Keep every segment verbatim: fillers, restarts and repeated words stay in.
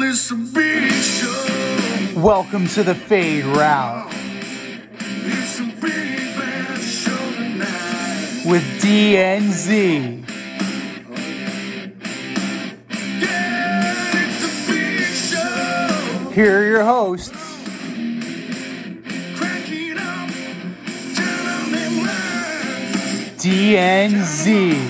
it's a big show. Welcome to the Fade Route. It's a big bad show tonight. With D N Z. Yeah, it's a big show. Here are your hosts, Cracking up, telling them lies. D N Z.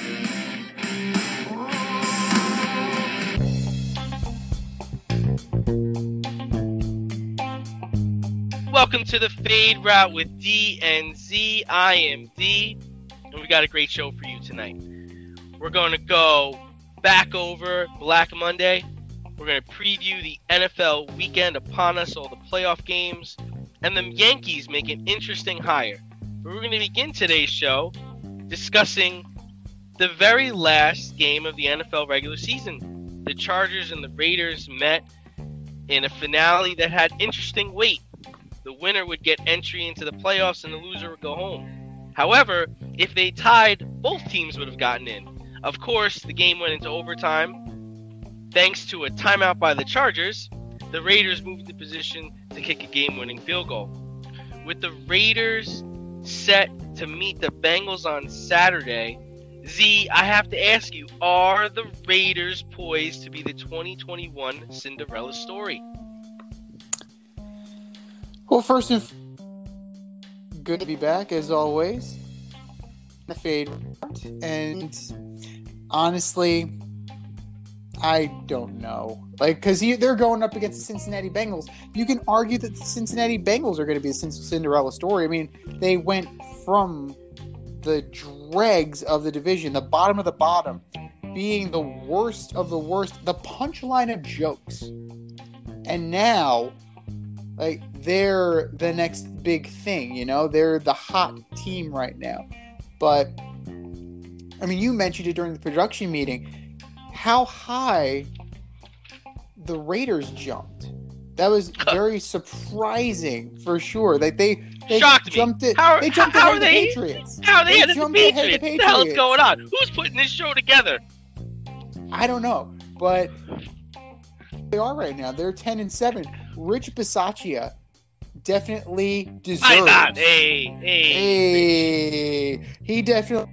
Welcome to the Fade Route with D N Z. I am D, and we got a great show for you tonight. We're going to go back over Black Monday. We're going to preview the N F L weekend upon us, all the playoff games, and the Yankees make an interesting hire. But we're going to begin today's show discussing the very last game of the N F L regular season. The Chargers and the Raiders met in a finale that had interesting weight. The winner would get entry into the playoffs and the loser would go home. However, if they tied, both teams would have gotten in. Of course, the game went into overtime. Thanks to a timeout by the Chargers, the Raiders moved into position to kick a game-winning field goal. With the Raiders set to meet the Bengals on Saturday, Z, I have to ask you, are the Raiders poised to be the twenty twenty-one Cinderella story? Well, first and f- good to be back as always. The Fade Route. And honestly, I don't know. Like, because they're going up against the Cincinnati Bengals. You can argue that the Cincinnati Bengals are going to be a Cinderella story. I mean, they went from the dregs of the division, the bottom of the bottom, being the worst of the worst, the punchline of jokes. And now, like, they're the next big thing, you know? They're the hot team right now. But, I mean, you mentioned it during the production meeting, how high the Raiders jumped. That was very surprising, for sure. Like, they, they Shocked jumped me. it. How, they jumped how ahead are of the they, Patriots. How are they, they ahead of the jumped ahead Patriots? of the What the hell is Patriots. going on? Who's putting this show together? I don't know, but they are right now. They're ten and seven. Rich Bisaccia definitely deserves. My God, hey, hey, Hey, he definitely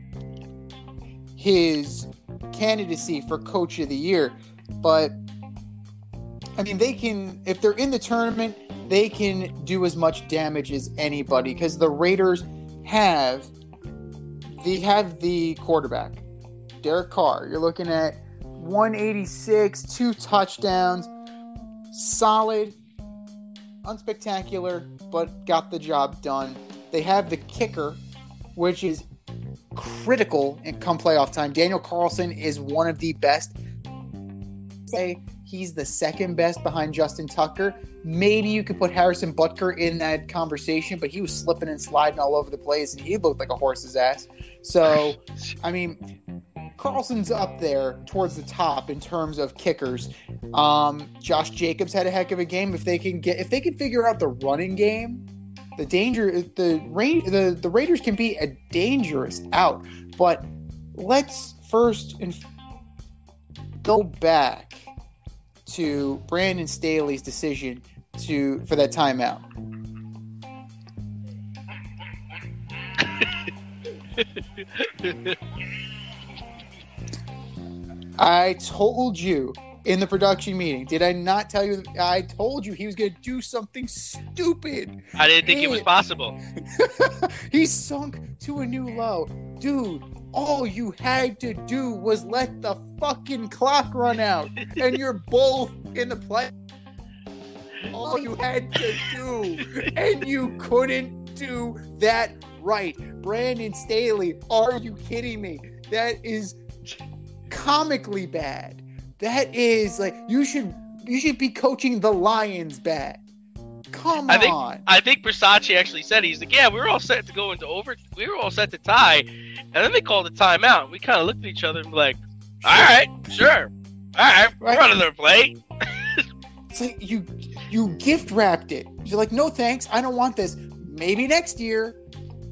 his candidacy for Coach of the Year. But I mean, they can, if they're in the tournament, they can do as much damage as anybody because the Raiders have they have the quarterback, Derek Carr. You're looking at one eighty-six, two touchdowns, solid, unspectacular, but got the job done. They have the kicker, which is critical in come playoff time. Daniel Carlson is one of the best. Say he's the second best behind Justin Tucker. Maybe you could put Harrison Butker in that conversation, but he was slipping and sliding all over the place, and he looked like a horse's ass. So, I mean, Carlson's up there towards the top in terms of kickers. Um, Josh Jacobs had a heck of a game. If they can get, if they can figure out the running game, the danger, the Ra- the the Raiders can be a dangerous out. But let's first and f- go back to Brandon Staley's decision to for that timeout. I told you in the production meeting, did I not tell you? I told you he was going to do something stupid. I didn't think it was possible. He sunk to a new low. Dude, all you had to do was let the fucking clock run out, and you're both in the play. All you had to do, and you couldn't do that right. Brandon Staley, are you kidding me? That is comically bad. That is like you should you should be coaching the Lions bad. Come I think, on. I think Versace actually said, he's like, yeah, we were all set to go into over, we were all set to tie, and then they called a timeout. We kind of looked at each other and were like, all right, sure, all right, we're Right. running their play. It's like you you gift wrapped it. You're like, no thanks, I don't want this. Maybe next year.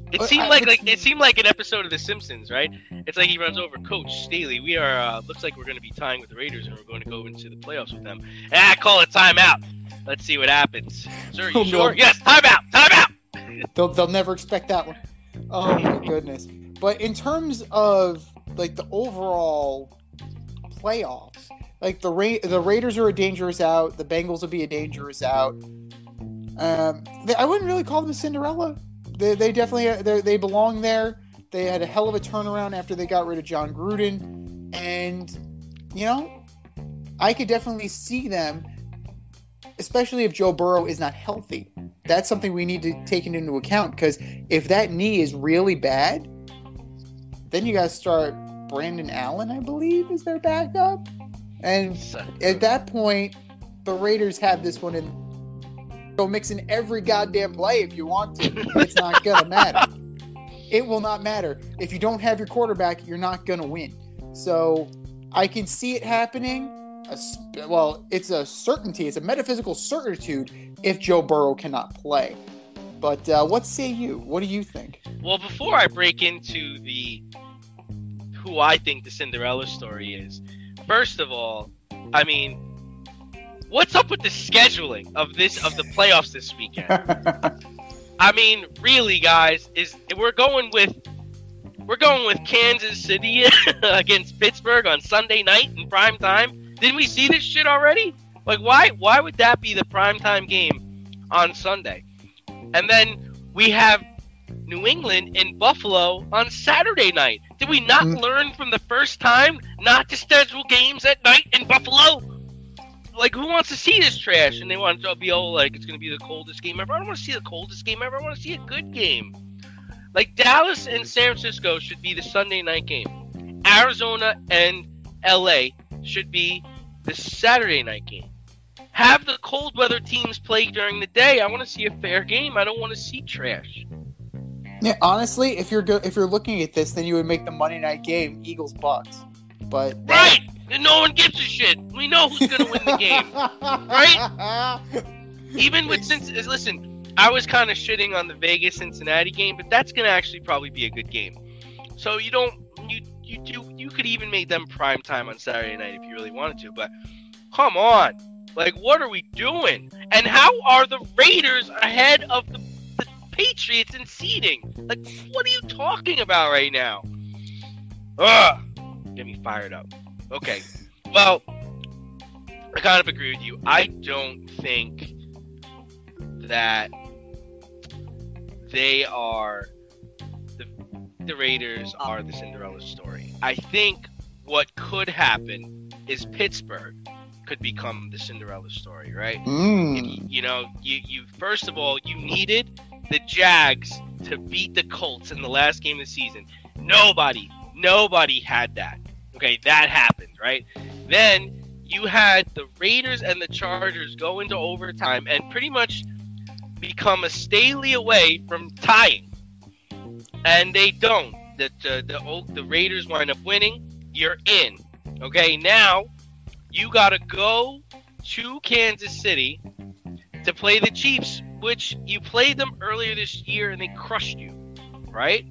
It Uh, seemed I- like it's- like it seemed like an episode of The Simpsons, right? It's like he runs over, Coach Staley. We are uh, looks like we're going to be tying with the Raiders, and we're going to go into the playoffs with them. Ah, call it timeout. Let's see what happens. Sir, you Oh, sure? no. Yes, timeout, timeout. They'll they'll never expect that one. Oh my goodness! But in terms of like the overall playoffs, like the Ra- the Raiders are a dangerous out. The Bengals will be a dangerous out. Um, they, I wouldn't really call them a Cinderella. They, they definitely they, they belong there. They had a hell of a turnaround after they got rid of John Gruden, and you know, I could definitely see them, especially if Joe Burrow is not healthy. That's something we need to take into account, because if that knee is really bad, then you got to start Brandon Allen, I believe, is their backup, and at that point, the Raiders have this one in. Go mix in every goddamn play if you want to. It's not gonna matter. It will not matter. If you don't have your quarterback, you're not gonna win. So I can see it happening. A sp- Well, it's a certainty. It's a metaphysical certitude if Joe Burrow cannot play. But uh, what say you? What do you think? Well, before I break into the who I think the Cinderella story is, first of all, I mean, what's up with the scheduling of this of the playoffs this weekend? I mean, really, guys, is we're going with we're going with Kansas City against Pittsburgh on Sunday night in prime time. Didn't we see this shit already? Like, why why would that be the primetime game on Sunday? And then we have New England and Buffalo on Saturday night. Did we not Mm. learn from the first time not to schedule games at night in Buffalo? Like, who wants to see this trash? And they want to be all like, it's going to be the coldest game ever. I don't want to see the coldest game ever. I want to see a good game. Like, Dallas and San Francisco should be the Sunday night game. Arizona and L A should be the Saturday night game. Have the cold weather teams play during the day. I want to see a fair game. I don't want to see trash. Yeah, honestly, if you're go- if you're looking at this, then you would make the Monday night game Eagles Bucks. But Right! And no one gives a shit. We know who's going to win the game. right? Even with Cincinnati, listen, I was kind of shitting on the Vegas Cincinnati game, but that's going to actually probably be a good game. So you don't, you you do, you could even make them prime time on Saturday night if you really wanted to. But come on, like, what are we doing? And how are the Raiders ahead of the, the Patriots in seeding? Like, what are you talking about right now? Ugh, get me fired up. Okay, well, I kind of agree with you. I don't think that they are the, the Raiders are the Cinderella story. I think what could happen is Pittsburgh could become the Cinderella story, right? Mm. You know, you, you first of all, you needed the Jags to beat the Colts in the last game of the season. Nobody, nobody had that. Okay, that happened, right? Then you had the Raiders and the Chargers go into overtime and pretty much become a Staley away from tying. And they don't. The, the, the, the Raiders wind up winning. You're in. Okay, now you got to go to Kansas City to play the Chiefs, which you played them earlier this year and they crushed you, right?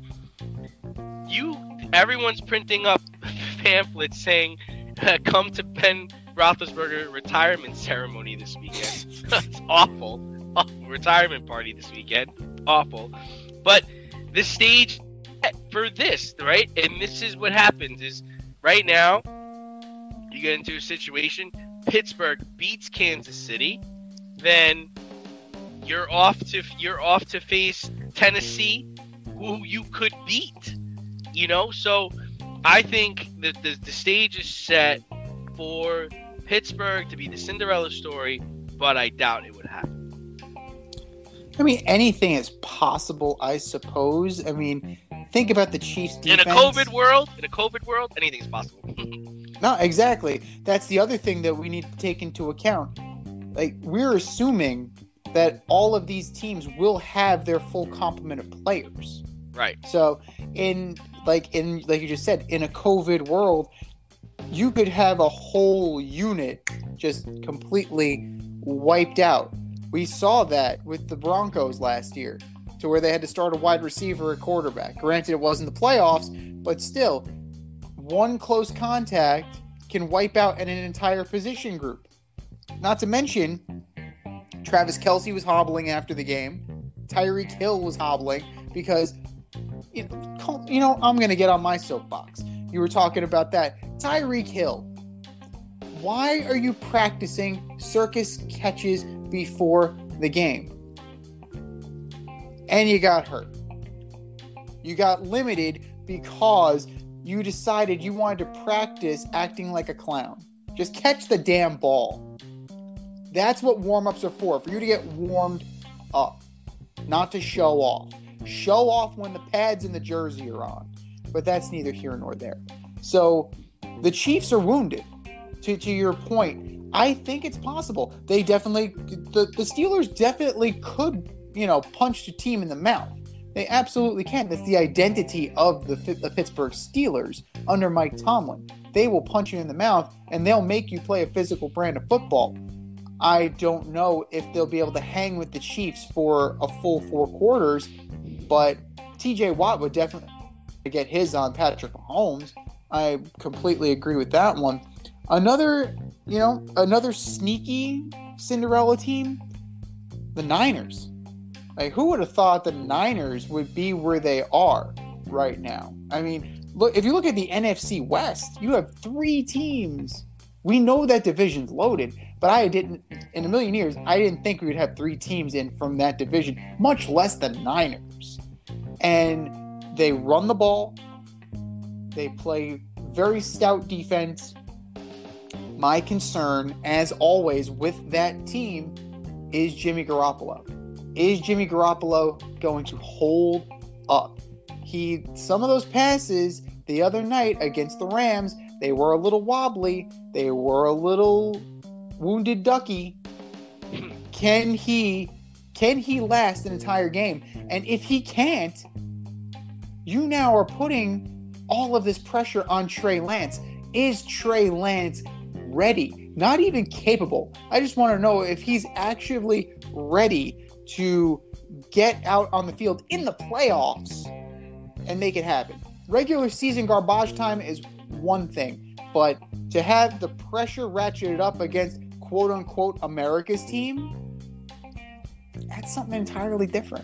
You, everyone's printing up pamphlets saying, come to Ben Roethlisberger retirement ceremony this weekend. That's awful. awful. Retirement party this weekend. Awful. But the stage for this, right? And this is what happens is right now, you get into a situation, Pittsburgh beats Kansas City, then you're off to you're off to face Tennessee, who you could beat. You know, so I think that the, the stage is set for Pittsburgh to be the Cinderella story, but I doubt it would happen. I mean, anything is possible, I suppose. I mean, think about the Chiefs' defense. In a COVID world, in a COVID world, anything's possible. No, exactly. That's the other thing that we need to take into account. Like, we're assuming that all of these teams will have their full complement of players. Right. So, in like in like you just said, in a COVID world, you could have a whole unit just completely wiped out. We saw that with the Broncos last year. to where they had to start a wide receiver at quarterback. Granted, it wasn't the playoffs, but still, one close contact can wipe out an entire position group. Not to mention, Travis Kelce was hobbling after the game. Tyreek Hill was hobbling because, you know, you know I'm going to get on my soapbox. You were talking about that. Tyreek Hill, why are you practicing circus catches before the game? And you got hurt. You got limited because you decided you wanted to practice acting like a clown. Just catch the damn ball. That's what warm-ups are for, for you to get warmed up, not to show off. Show off when the pads and the jersey are on, but that's neither here nor there. So the Chiefs are wounded. To, to your point, I think it's possible. They definitely, the, the Steelers definitely could, you know, punch the team in the mouth. They absolutely can. That's the identity of the, the Pittsburgh Steelers under Mike Tomlin. They will punch you in the mouth, and they'll make you play a physical brand of football. I don't know if they'll be able to hang with the Chiefs for a full four quarters, but T J Watt would definitely get his on Patrick Mahomes. I completely agree with that one. Another, you know, another sneaky Cinderella team, the Niners. Like, who would have thought the Niners would be where they are right now? I mean, look, if you look at the N F C West, you have three teams. We know that division's loaded, but I didn't, in a million years, I didn't think we would have three teams in from that division, much less the Niners. And they run the ball. They play very stout defense. My concern, as always, with that team is Jimmy Garoppolo. Is Jimmy Garoppolo going to hold up? He, some of those passes the other night against the Rams, they were a little wobbly. They were a little wounded ducky. Can he, can he last an entire game? And if he can't, you now are putting all of this pressure on Trey Lance. Is Trey Lance ready? Not even capable. I just want to know if he's actually ready to get out on the field in the playoffs and make it happen. Regular season garbage time is one thing, but to have the pressure ratcheted up against quote-unquote America's team, that's something entirely different.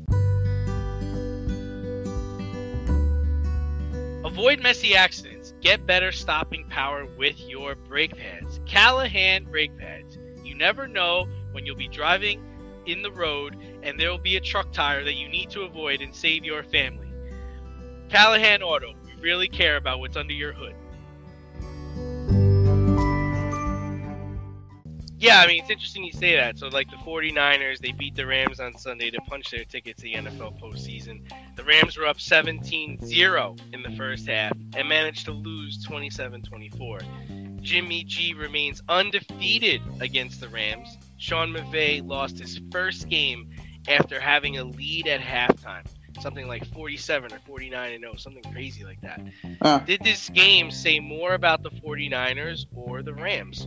Avoid messy accidents. Get better stopping power with your brake pads. Callahan brake pads. You never know when you'll be driving in the road and there will be a truck tire that you need to avoid and save your family. Callahan Auto. We really care about what's under your hood. Yeah, I mean, it's interesting you say that. So, like, the 49ers, they beat the Rams on Sunday to punch their ticket to the N F L postseason. The Rams were up seventeen zero in the first half and managed to lose twenty-seven twenty-four. Jimmy G remains undefeated against the Rams. Sean McVay lost his first game after having a lead at halftime. Something like forty-seven or forty-nine and oh, something crazy like that. Uh. Did this game say more about the 49ers or the Rams?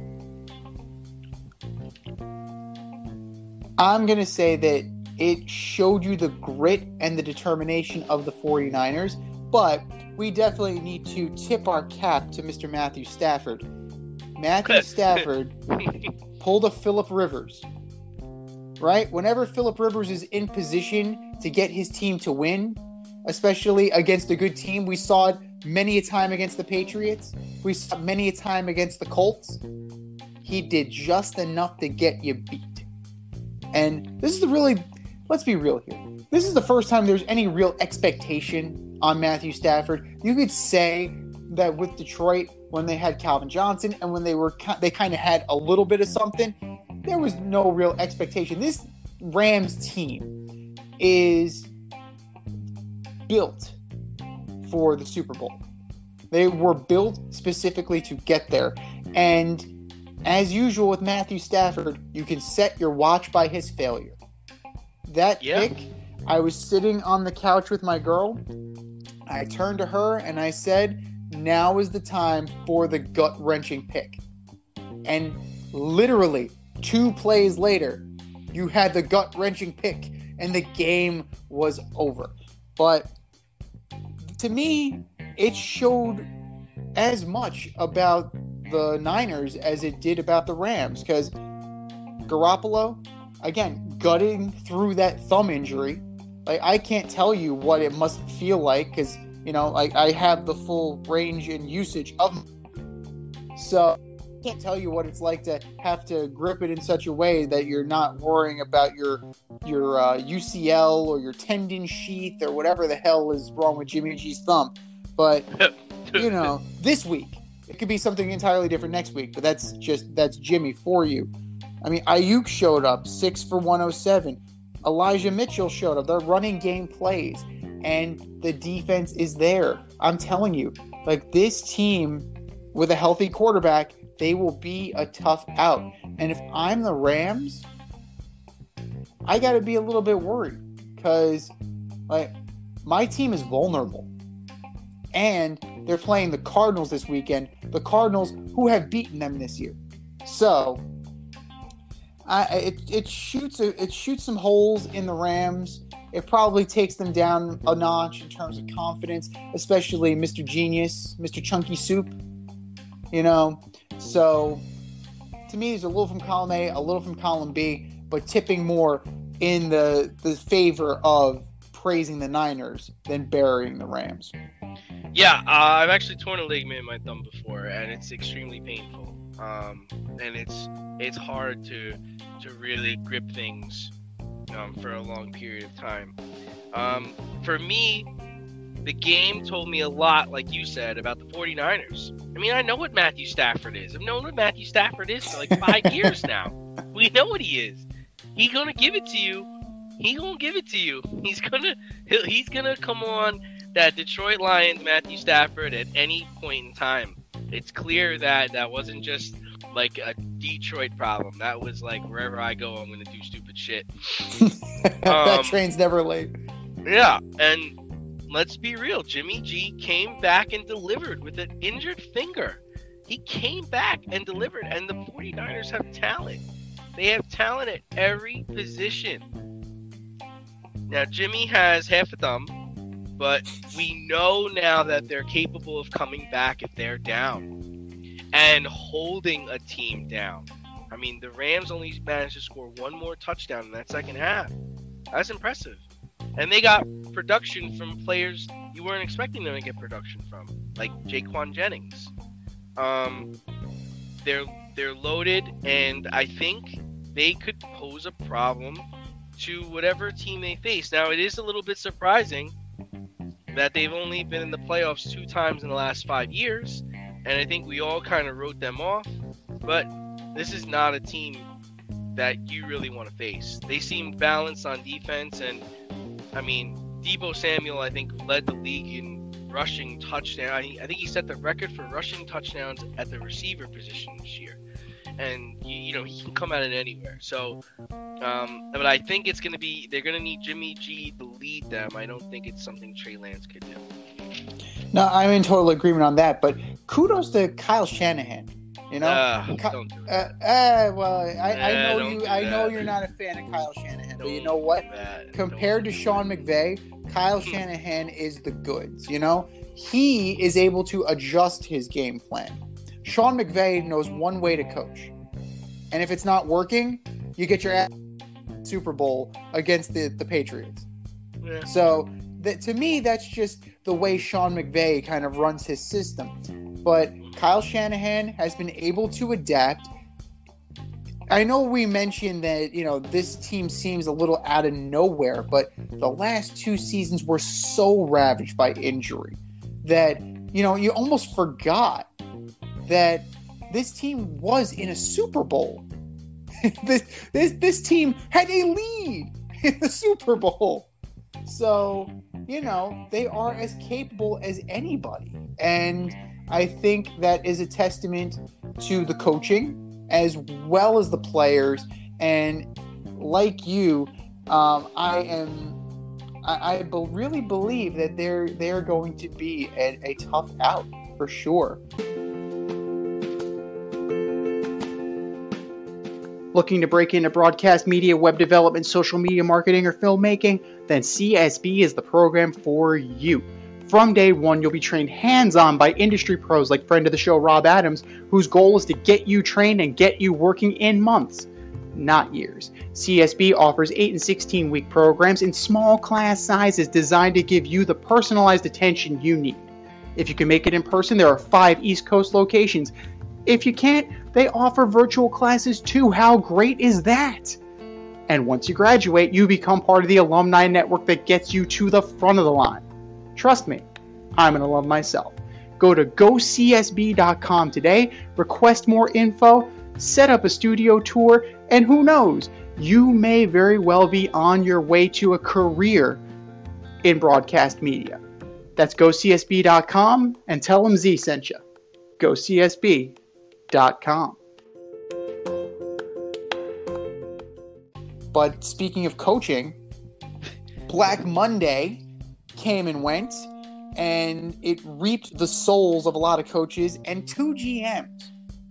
I'm going to say that it showed you the grit and the determination of the 49ers, but we definitely need to tip our cap to Mister Matthew Stafford. Matthew Stafford pulled a Phillip Rivers, right? Whenever Phillip Rivers is in position to get his team to win, especially against a good team, we saw it many a time against the Patriots. We saw it many a time against the Colts. He did just enough to get you beat. And this is the really, let's be real here. This is the first time there's any real expectation on Matthew Stafford. You could say that with Detroit, when they had Calvin Johnson and when they were, they kind of had a little bit of something, there was no real expectation. This Rams team is built for the Super Bowl. They were built specifically to get there. And as usual with Matthew Stafford, you can set your watch by his failure. That Yeah. pick, I was sitting on the couch with my girl. I turned to her and I said, now is the time for the gut-wrenching pick. And literally two plays later, you had the gut-wrenching pick. and the game was over. But to me, it showed as much about the Niners as it did about the Rams, because Garoppolo, again, gutting through that thumb injury. Like, I can't tell you what it must feel like, because, you know, like, I have the full range and usage of them. So I can't tell you what it's like to have to grip it in such a way that you're not worrying about your your uh, U C L or your tendon sheath or whatever the hell is wrong with Jimmy G's thumb. But, you know, this week, it could be something entirely different next week, but that's just, that's Jimmy for you. I mean, Ayuk showed up, six for one oh seven. Elijah Mitchell showed up. Their running game plays, and the defense is there. I'm telling you, like, this team with a healthy quarterback, they will be a tough out. And if I'm the Rams, I got to be a little bit worried, because, like, my team is vulnerable. And they're playing the Cardinals this weekend. The Cardinals who have beaten them this year. So I, it it shoots a, it shoots some holes in the Rams. It probably takes them down a notch in terms of confidence, especially Mister Genius, Mister Chunky Soup. You know, so to me, there's a little from column A, a little from column B, but tipping more in the the favor of praising the Niners than burying the Rams. Yeah, uh, I've actually torn a ligament in my thumb before, and it's extremely painful. Um, and it's it's hard to to really grip things um, for a long period of time. Um, for me, the game told me a lot, like you said, about the 49ers. I mean, I know what Matthew Stafford is. I've known what Matthew Stafford is for like five years now. We know what he is. He's gonna give it to you. He gonna give it to you. He's gonna he'll, he's gonna come on that Detroit Lions Matthew Stafford at any point in time. It's clear that that wasn't just like a Detroit problem. That was like, wherever I go, I'm gonna do stupid shit. that um, train's never late. Yeah, and let's be real. Jimmy G came back and delivered with an injured finger. He came back and delivered, and the 49ers have talent. They have talent at every position. Now, Jimmy has half a thumb, but we know now that they're capable of coming back if they're down and holding a team down. I mean, the Rams only managed to score one more touchdown in that second half. That's impressive. And they got production from players you weren't expecting them to get production from, like Jaquan Jennings. Um, they're they're loaded, and I think they could pose a problem to whatever team they face. Now, it is a little bit surprising that they've only been in the playoffs two times in the last five years, and I think we all kind of wrote them off, but this is not a team that you really want to face. They seem balanced on defense, and, I mean, Deebo Samuel, I think, led the league in rushing touchdowns. I think he set the record for rushing touchdowns at the receiver position this year. And, you, you know, he can come at it anywhere. So, um, but I think it's going to be, they're going to need Jimmy G to lead them. I don't think it's something Trey Lance could do. No, I'm in total agreement on that, but kudos to Kyle Shanahan. You know, Uh, Ky- don't do it. uh, uh, well, I, I Uh, know don't you. do I know that. you're not a fan of Kyle Shanahan, but you Don't know what? do that. Compared to Don't do Sean it. McVay, Kyle Shanahan is the goods. You know, he is able to adjust his game plan. Sean McVay knows one way to coach, and if it's not working, you get your ass Super Bowl against the, the Patriots. Yeah. So that, to me, that's just the way Sean McVay kind of runs his system. But Kyle Shanahan has been able to adapt. I know we mentioned that, you know, this team seems a little out of nowhere, but the last two seasons were so ravaged by injury that, you know, you almost forgot that this team was in a Super Bowl. this this this team had a lead in the Super Bowl. So, you know, they are as capable as anybody. And I think that is a testament to the coaching as well as the players. And like you, um, I am I, I be- really believe that they're they're going to be a, a tough out for sure. Looking to break into broadcast media, web development, social media marketing, or filmmaking? Then C S B is the program for you. From day one, you'll be trained hands-on by industry pros like friend of the show Rob Adams, whose goal is to get you trained and get you working in months, not years. C S B offers eight and sixteen week programs in small class sizes designed to give you the personalized attention you need. If you can make it in person, there are five East Coast locations. If you can't, they offer virtual classes too. How great is that? And once you graduate, you become part of the alumni network that gets you to the front of the line. Trust me, I'm an alum myself. Go to go c s b dot com today, request more info, set up a studio tour, and who knows, you may very well be on your way to a career in broadcast media. That's go c s b dot com and tell them Z sent you. go c s b dot com. But speaking of coaching, Black Monday came and went, and it reaped the souls of a lot of coaches and two G Ms,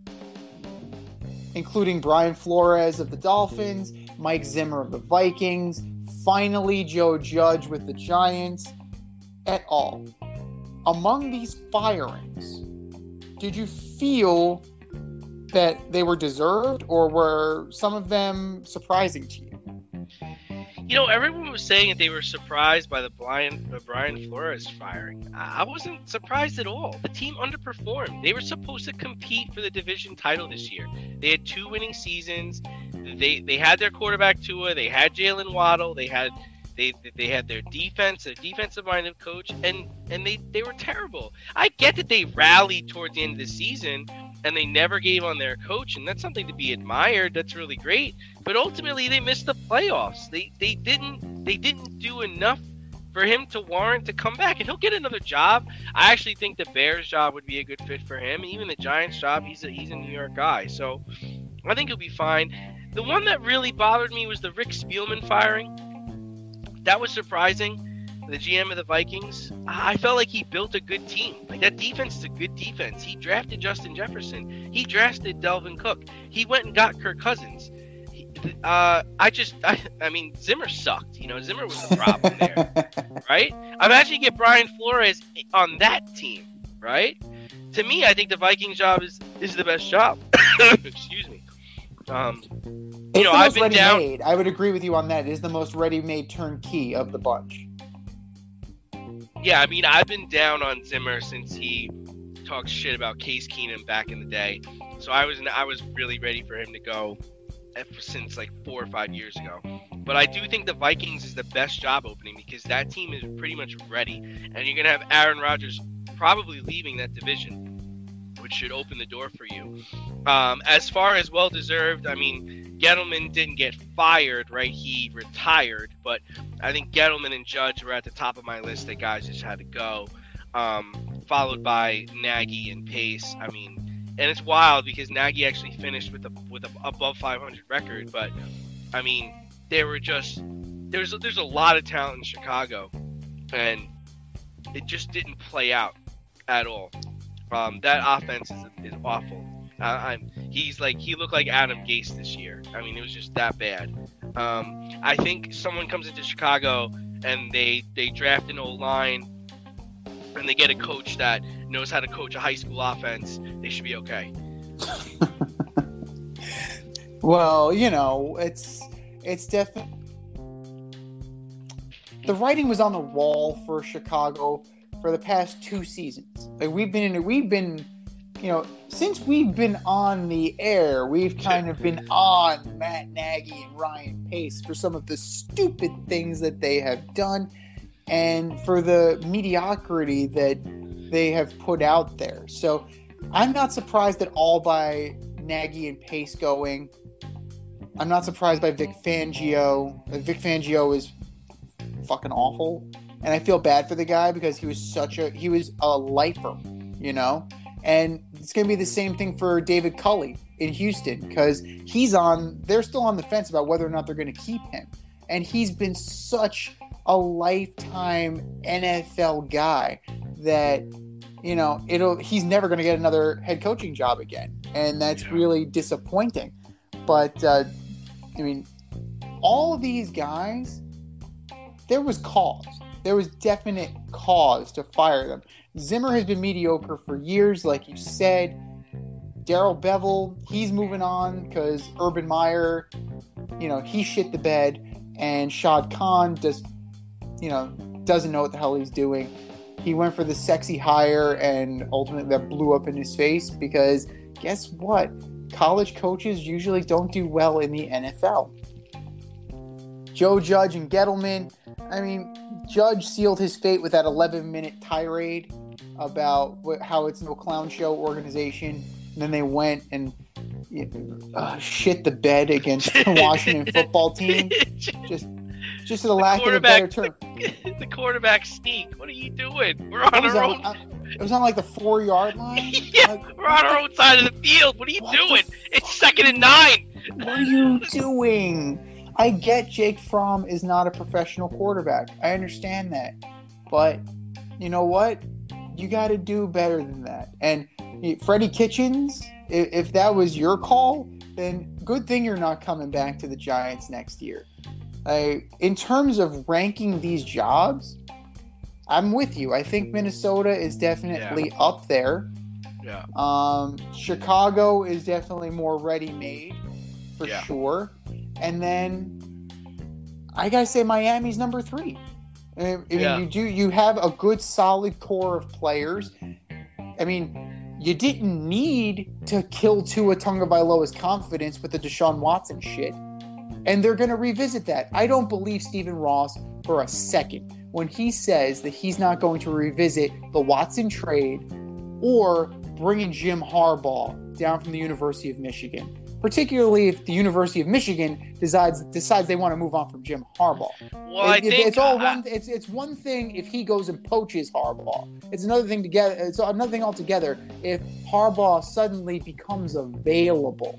including Brian Flores of the Dolphins, Mike Zimmer of the Vikings, finally Joe Judge with the Giants, et al. Among these firings, did you feel that they were deserved, or were some of them surprising to you? You know, everyone was saying that they were surprised by the Brian, the Brian Flores firing. I wasn't surprised at all. The team underperformed. They were supposed to compete for the division title this year. They had two winning seasons. They they had their quarterback Tua. They had Jalen Waddle. They had they they had their defense, their defensive-minded coach, and and they they were terrible. I get that they rallied towards the end of the season, and they never gave on their coach, and that's something to be admired. That's really great. But ultimately, they missed the playoffs. They they didn't they didn't do enough for him to warrant to come back, and he'll get another job. I actually think the Bears job would be a good fit for him. Even the Giants job, he's a he's a New York guy, so I think he'll be fine. The one that really bothered me was the Rick Spielman firing. That was surprising. The G M of the Vikings, I felt like he built a good team. Like, that defense is a good defense. He drafted Justin Jefferson. He drafted Delvin Cook. He went and got Kirk Cousins. He, uh, I just, I, I mean, Zimmer sucked. You know, Zimmer was the problem there, right? Imagine you get Brian Flores on that team, right? To me, I think the Vikings job is, is the best job. Excuse me. Um, It's you know, the I've most been ready-made. down. I would agree with you on that. It is the most ready-made turnkey of the bunch. Yeah, I mean, I've been down on Zimmer since he talked shit about Case Keenum back in the day. So I was I was really ready for him to go since like four or five years ago. But I do think the Vikings is the best job opening because that team is pretty much ready. And you're going to have Aaron Rodgers probably leaving that division, which should open the door for you. Um, as far as well-deserved, I mean, Gettleman didn't get fired, right? He retired, but I think Gettleman and Judge were at the top of my list that guys just had to go, um, followed by Nagy and Pace. I mean, and it's wild because Nagy actually finished with a with a above five hundred record, but I mean, there were just there's there's a lot of talent in Chicago, and it just didn't play out at all. Um, that offense is, is awful. Uh, I'm, he's like he looked like Adam Gase this year. I mean, it was just that bad. Um, I think someone comes into Chicago and they they draft an O-line and they get a coach that knows how to coach a high school offense. They should be okay. Well, you know, it's it's definitely the writing was on the wall for Chicago for the past two seasons. Like we've been in, we've been, you know, since we've been on the air, we've kind of been on Matt Nagy and Ryan Pace for some of the stupid things that they have done, and for the mediocrity that they have put out there. So I'm not surprised at all by Nagy and Pace going. I'm not surprised by Vic Fangio. Vic Fangio is fucking awful. And I feel bad for the guy because he was such a, he was a lifer, you know? And it's going to be the same thing for David Culley in Houston because he's on, they're still on the fence about whether or not they're going to keep him. And he's been such a lifetime N F L guy that, you know, it'll, he's never going to get another head coaching job again. And that's Yeah. really disappointing. But uh, I mean, all of these guys, there was cause. There was definite cause to fire them. Zimmer has been mediocre for years, like you said. Daryl Bevell, he's moving on because Urban Meyer, you know, he shit the bed, and Shad Khan does, you know, doesn't know what the hell he's doing. He went for the sexy hire, and ultimately that blew up in his face because guess what? College coaches usually don't do well in the N F L. Joe Judge and Gettleman, I mean, Judge sealed his fate with that eleven-minute tirade about what, how it's no clown show organization. And then they went and uh, shit the bed against the Washington football team. Just, just for the, the lack of a better term. The quarterback sneak. What are you doing? We're on our own. On, it was on like the four-yard line. Yeah, like, we're on our own side of the field. What are you what doing? It's second and nine. What are you doing? I get Jake Fromm is not a professional quarterback. I understand that. But you know what? You got to do better than that. And Freddie Kitchens, if, if that was your call, then good thing you're not coming back to the Giants next year. Uh, in terms of ranking these jobs, I'm with you. I think Minnesota is definitely yeah. up there. Yeah. Um, Chicago is definitely more ready-made, for yeah. sure. And then I gotta say Miami's number three. I mean, yeah. you do you have a good, solid core of players. I mean, you didn't need to kill Tua Tagovailoa's confidence with the Deshaun Watson shit. And they're going to revisit that. I don't believe Stephen Ross for a second when he says that he's not going to revisit the Watson trade or bringing Jim Harbaugh down from the University of Michigan, particularly if the University of Michigan decides decides they want to move on from Jim Harbaugh. Well, it, I it, think it's all I, one. It's it's one thing if he goes and poaches Harbaugh. It's another thing together. It's another thing altogether if Harbaugh suddenly becomes available.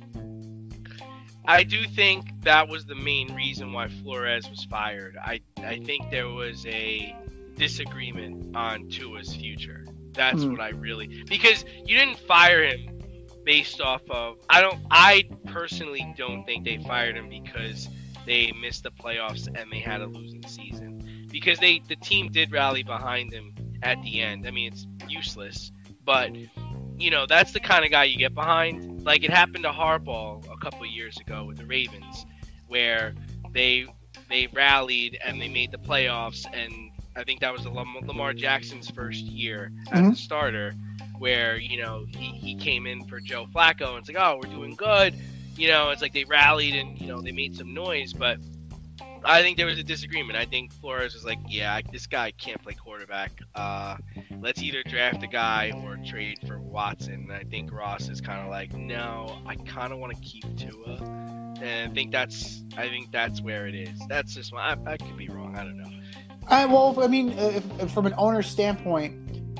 I do think that was the main reason why Flores was fired. I, I think there was a disagreement on Tua's future. That's mm. what I really... Because you didn't fire him based off of... I don't. I personally don't think they fired him because they missed the playoffs and they had a losing season. Because they the team did rally behind him at the end. I mean, it's useless. But... You know, that's the kind of guy you get behind. Like, it happened to Harbaugh a couple of years ago with the Ravens, where they they rallied and they made the playoffs, and I think that was Lamar Jackson's first year as mm-hmm. a starter, where, you know, he, he came in for Joe Flacco, and it's like, oh, we're doing good. You know, it's like they rallied and, you know, they made some noise, but I think there was a disagreement. I think Flores was like, yeah, this guy can't play quarterback. Uh, let's either draft a guy or trade for Watson. And I think Ross is kind of like, no, I kind of want to keep Tua. And I think that's I think that's where it is. That's just my, I, I could be wrong. I don't know. I, well, I mean, if, if from an owner's standpoint,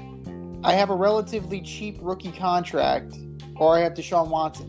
I have a relatively cheap rookie contract, or I have Deshaun Watson.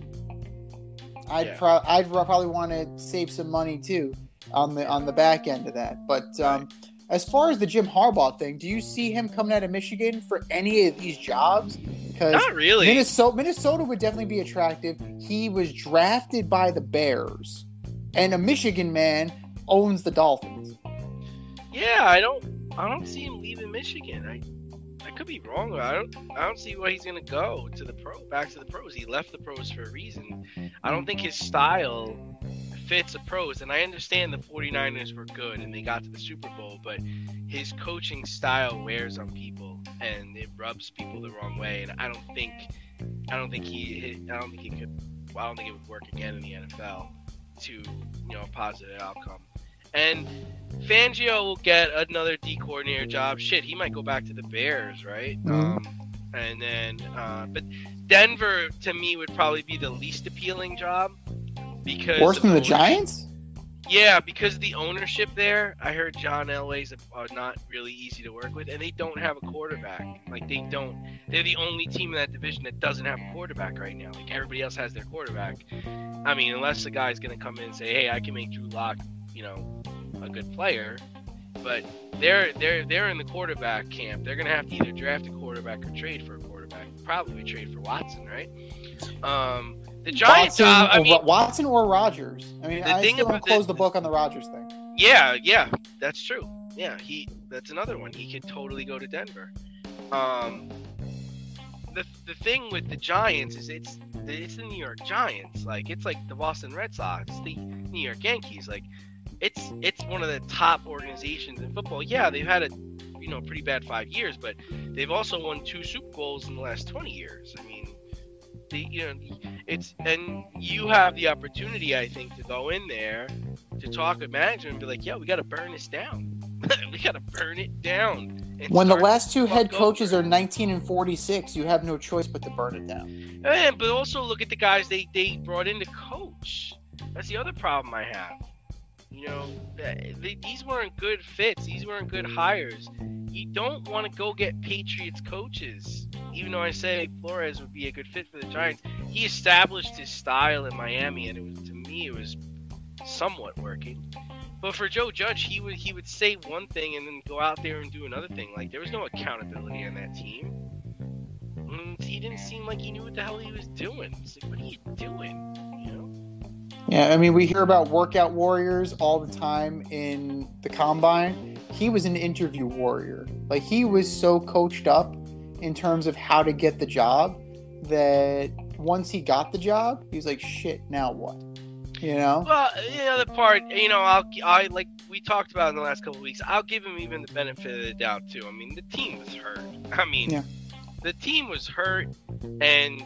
I'd, Yeah. pro- I'd probably want to save some money too. On the on the back end of that, but um, as far as the Jim Harbaugh thing, do you see him coming out of Michigan for any of these jobs? Because Not really. Minnesota, Minnesota would definitely be attractive. He was drafted by the Bears, and a Michigan man owns the Dolphins. Yeah, I don't I don't see him leaving Michigan. I I could be wrong. I don't I don't see why he's gonna go to the pro back to the pros. He left the pros for a reason. I don't think his style fits the pros, and I understand the 49ers were good and they got to the Super Bowl, but his coaching style wears on people and it rubs people the wrong way, and I don't think I don't think he I don't think he could I don't think it would work again in the N F L to, you know, a positive outcome. And Fangio will get another D coordinator job. Shit, he might go back to the Bears, right? Mm-hmm. Um, and then, uh, but Denver to me would probably be the least appealing job because Worse than the ownership. Giants? Yeah, because the ownership there, I heard John Elway's are not really easy to work with, and they don't have a quarterback. Like they don't, they're the only team in that division that doesn't have a quarterback right now. Like everybody else has their quarterback. I mean, unless the guy's gonna come in and say, "Hey, I can make Drew Lock, you know, a good player," but they're they're they're in the quarterback camp. They're gonna have to either draft a quarterback or trade for a quarterback. Probably trade for Watson, right? Um, The Giants, Watson, uh, I or, mean, Watson or Rodgers. I mean, The I thing still don't about- close the- the book on the Rodgers thing. yeah, yeah, that's true. Yeah, he that's another one. He could totally go to Denver. Um, the the thing with the Giants is it's it's the New York Giants. Like it's like the Boston Red Sox, the New York Yankees. Like it's it's one of the top organizations in football. Yeah, they've had a you know pretty bad five years, but they've also won two Super Bowls in the last twenty years. I mean, the you know it's and you have the opportunity, I think, to go in there to talk with management and be like, yeah, we got to burn this down. we got to burn it down. and When the start last two the head fuck coaches over. are nineteen and forty-six, you have no choice but to burn it down. And, but also look at the guys they, they brought in to coach. That's the other problem I have. You know, they, these weren't good fits. These weren't good hires. You don't want to go get Patriots coaches. Even though I say Flores would be a good fit for the Giants, he established his style in Miami, and it was, to me, it was somewhat working. But for Joe Judge, he would he would say one thing and then go out there and do another thing. Like there was no accountability on that team. And he didn't seem like he knew what the hell he was doing. It's like, what are you doing? You know? Yeah, I mean, we hear about workout warriors all the time in the combine. He was an interview warrior. Like, he was so coached up in terms of how to get the job that once he got the job, he was like, shit, now what? You know? Well, the other part, you know, I'll I like we talked about in the last couple of weeks. I'll give him even the benefit of the doubt too. I mean, the team was hurt. I mean, Yeah. the team was hurt, and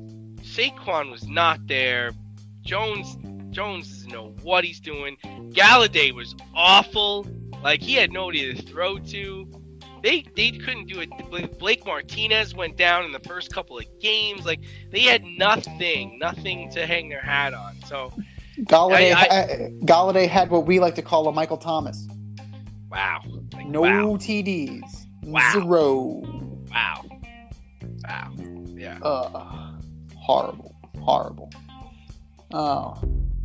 Saquon was not there. Jones Jones doesn't know what he's doing. Galladay was awful. Like he had nobody to throw to. They they couldn't do it. Blake Martinez went down in the first couple of games. Like they had nothing, nothing to hang their hat on. So Galladay, I- uh, Galladay had what we like to call a Michael Thomas. wow, like, No wow, T Ds. Wow. Zero. wow, wow. Yeah. Uh, horrible. Horrible. Oh.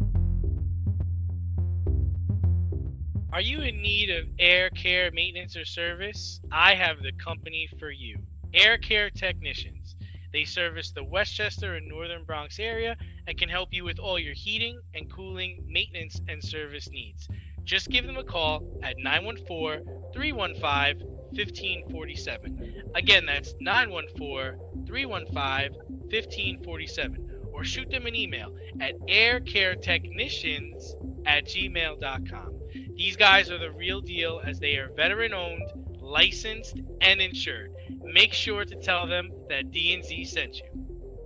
Are you in need of air care maintenance or service? I have the company for you. Air Care Technicians. They service the Westchester and Northern Bronx area and can help you with all your heating and cooling, maintenance, and service needs. Just give them a call at nine one four, three one five, one five four seven. Again, that's nine one four, three one five, one five four seven. Or shoot them an email at aircaretechnicians at gmail dot com. These guys are the real deal as they are veteran-owned, licensed, and insured. Make sure to tell them that D and Z sent you.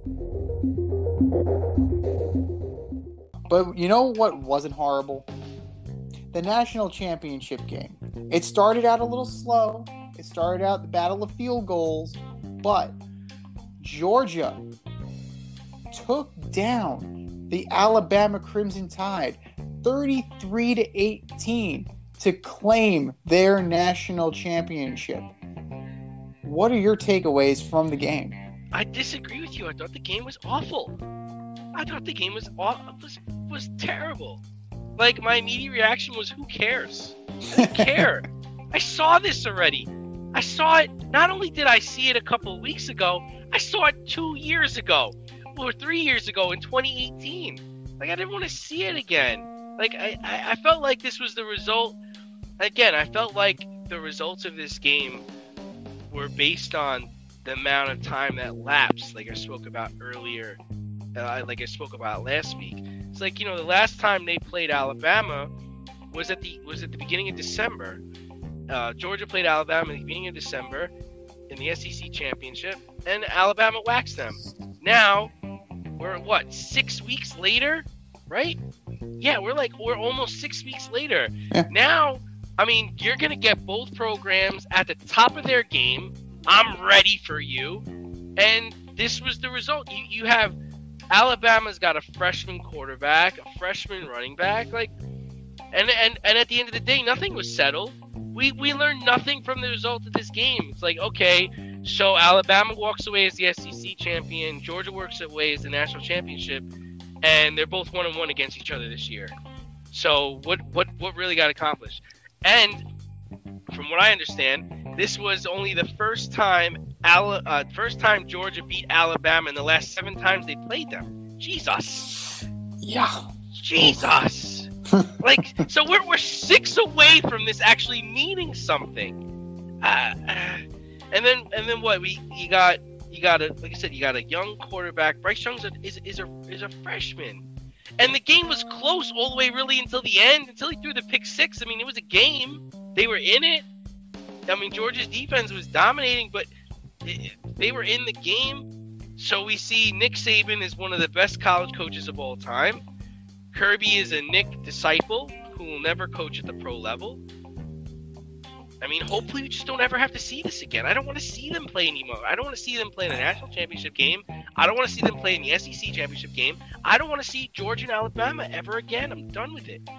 But you know what wasn't horrible? The national championship game. It started out a little slow. It started out the battle of field goals, but Georgia took down the Alabama Crimson Tide thirty-three to eighteen to claim their national championship. What are your takeaways from the game? I disagree with you. I thought the game was awful. I thought the game was aw- was was terrible. Like my immediate reaction was, "Who cares? I don't care." I saw this already. I saw it. Not only did I see it a couple of weeks ago, I saw it two years ago or three years ago in twenty eighteen. Like I didn't want to see it again. Like I, I, I felt like this was the result. Again, I felt like the results of this game were based on the amount of time that lapsed, like I spoke about earlier, uh, like I spoke about last week. It's like, you know, the last time they played Alabama was at the was at the beginning of December. Uh, Georgia played Alabama at the beginning of December in the S E C championship, and Alabama waxed them. Now we're what six weeks later, right? Yeah, we're like we're almost six weeks later. Yeah. Now, I mean, you're gonna get both programs at the top of their game. I'm ready for you, and this was the result. You you have Alabama's got a freshman quarterback, a freshman running back, like, and and and at the end of the day, nothing was settled. We we learned nothing from the result of this game. It's like, okay, so Alabama walks away as the S E C champion, Georgia walks away as the national championship, and they're both one and one against each other this year. So what what what really got accomplished? And from what I understand, this was only the first time Ala, uh, first time Georgia beat Alabama in the last seven times they played them. Jesus. Yeah. Jesus. Like, so we're we're six away from this actually meaning something. Uh, and then and then what? We you got you got a like I said, you got a young quarterback. Bryce Young is is a is a freshman. And the game was close all the way really until the end, until he threw the pick six. I mean, it was a game. They were in it. I mean, Georgia's defense was dominating, but it, they were in the game. So we see Nick Saban is one of the best college coaches of all time. Kirby is a Nick disciple who will never coach at the pro level. I mean, hopefully we just don't ever have to see this again. I don't want to see them play anymore. I don't want to see them play in the national championship game. I don't want to see them play in the S E C championship game. I don't want to see Georgia and Alabama ever again. I'm done with it.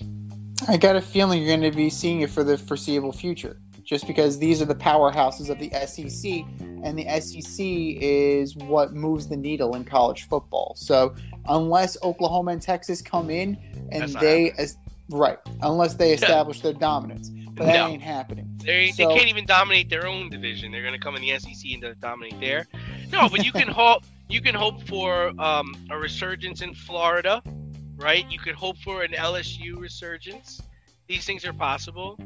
I got a feeling you're going to be seeing it for the foreseeable future, just because these are the powerhouses of the S E C, and the S E C is what moves the needle in college football. So unless Oklahoma and Texas come in and That's not they, as, right, unless they establish their dominance, but that No. ain't happening. They So- they can't even dominate their own division. They're going to come in the S E C and dominate there. No, but you can hope you can hope for um, a resurgence in Florida, right? You could hope for an L S U resurgence. These things are possible.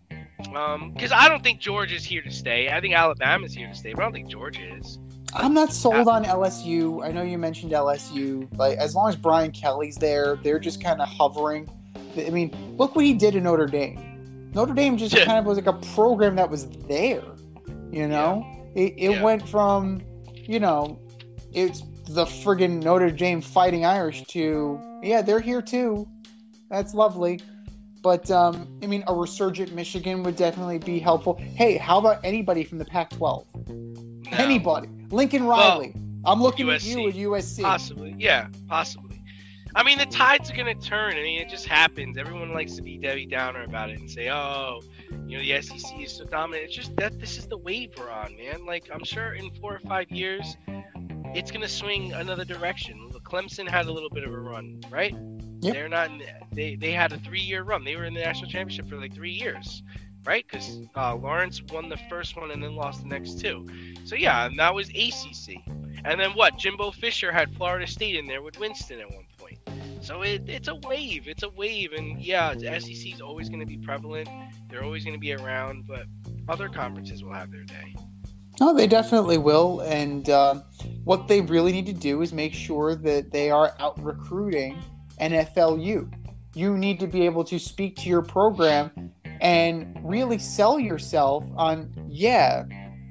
Because I don't think Georgia's here to stay. I think Alabama's here to stay, but I don't think Georgia is. I'm not sold on L S U. I know you mentioned L S U. Like, as long as Brian Kelly's there, they're just kind of hovering. I mean, look what he did in Notre Dame. Notre Dame just Yeah. kind of was like a program that was there. You know, it, it Yeah. went from, you know, it's the friggin' Notre Dame Fighting Irish to, yeah, they're here too. That's lovely. But, um, I mean, a resurgent Michigan would definitely be helpful. Hey, how about anybody from the Pac twelve? No. Anybody. Lincoln Riley. I'm looking U S C. at you at U S C. Possibly, yeah, possibly. I mean, the tides are going to turn. I mean, it just happens. Everyone likes to be Debbie Downer about it and say, oh, you know, the S E C is so dominant. It's just that this is the wave we're on, man. Like, I'm sure in four or five years, it's going to swing another direction. Clemson had a little bit of a run, right? Yep. They're not. In, they they had a three-year run. They were in the national championship for like three years, right? Because uh, Lawrence won the first one and then lost the next two. So yeah, and that was A C C. And then what? Jimbo Fisher had Florida State in there with Winston at one point. So it, it's a wave. It's a wave. And yeah, the S E C is always going to be prevalent. They're always going to be around. But other conferences will have their day. No, they definitely will. And uh, what they really need to do is make sure that they are out recruiting N F L U. You need to be able to speak to your program and really sell yourself on, yeah,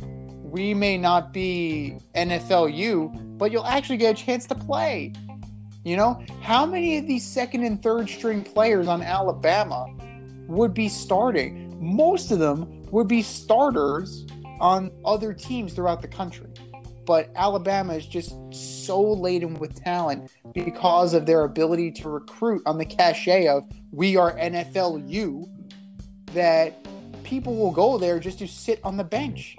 we may not be N F L U, but you'll actually get a chance to play. You know, how many of these second and third string players on Alabama would be starting? Most of them would be starters on other teams throughout the country. But Alabama is just so laden with talent because of their ability to recruit on the cachet of we are N F L U that people will go there just to sit on the bench.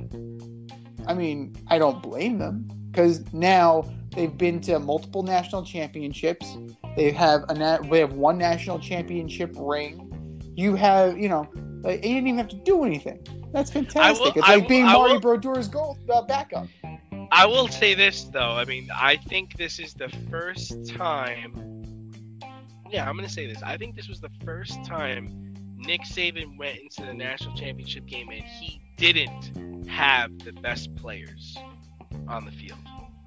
I mean, I don't blame them because now they've been to multiple national championships. They have a na- they have one national championship ring. You have, you know, like, you didn't even have to do anything. That's fantastic. will- it's I like will- being I Marty will- Brodeur's goal uh, backup. I will say this though. I mean, I think this is the first time. Yeah, I'm gonna say this. I think this was the first time Nick Saban went into the national championship game and he didn't have the best players on the field.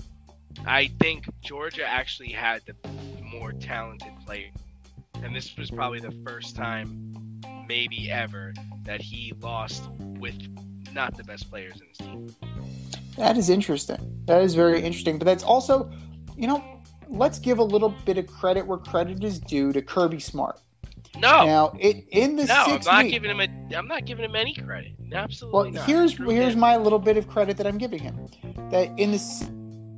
I think Georgia actually had the more talented players, and this was probably the first time, maybe ever, that he lost with not the best players in his team. That is interesting. That is very interesting. But that's also, you know, let's give a little bit of credit where credit is due to Kirby Smart. No, Now, it in the no, I'm six not week, giving him a. I'm not giving him any credit. well, Absolutely not. here's Screw here's him. my little bit of credit that I'm giving him. That in the s-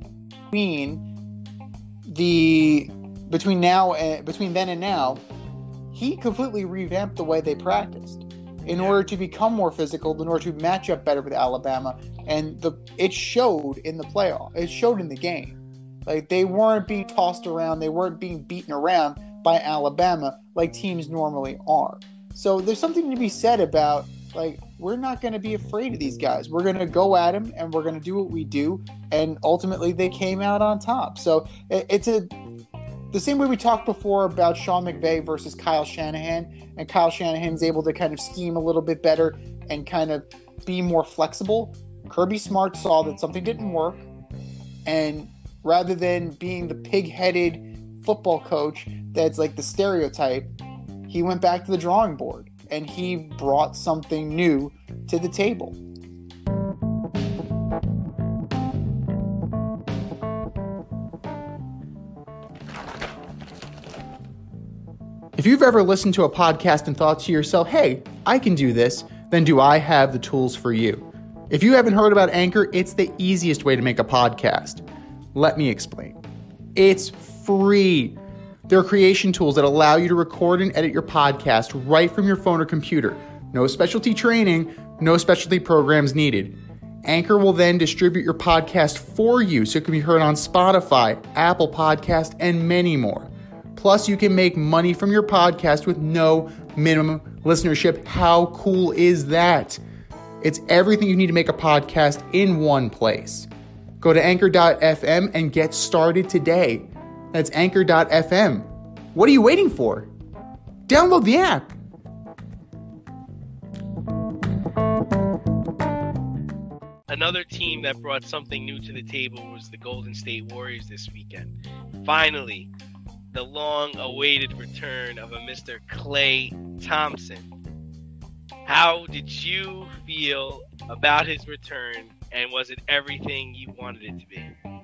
between the between now and between then and now, he completely revamped the way they practiced in Yeah. order to become more physical, in order to match up better with Alabama, and the it showed in the playoff. It showed in the game. Like, they weren't being tossed around, they weren't being beaten around by Alabama like teams normally are. So there's something to be said about Like, we're not going to be afraid of these guys. We're going to go at them, and we're going to do what we do. And ultimately, they came out on top. So it, it's a the same way we talked before about Sean McVay versus Kyle Shanahan, and Kyle Shanahan's able to kind of scheme a little bit better and kind of be more flexible. Kirby Smart saw that something didn't work, and rather than being the pig-headed football coach that's like the stereotype, he went back to the drawing board, and he brought something new to the table. If you've ever listened to a podcast and thought to yourself, hey, I can do this, then do I have the tools for you? If you haven't heard about Anchor, it's the easiest way to make a podcast. Let me explain. It's free. There are creation tools that allow you to record and edit your podcast right from your phone or computer. No specialty training, no specialty programs needed. Anchor will then distribute your podcast for you so it can be heard on Spotify, Apple Podcast, and many more. Plus, you can make money from your podcast with no minimum listenership. How cool is that? It's everything you need to make a podcast in one place. Go to anchor dot f m and get started today. That's anchor dot f m. What are you waiting for? Download the app. Another team that brought something new to the table was the Golden State Warriors this weekend. Finally, the long-awaited return of a Mister Klay Thompson. How did you feel about his return, and was it everything you wanted it to be?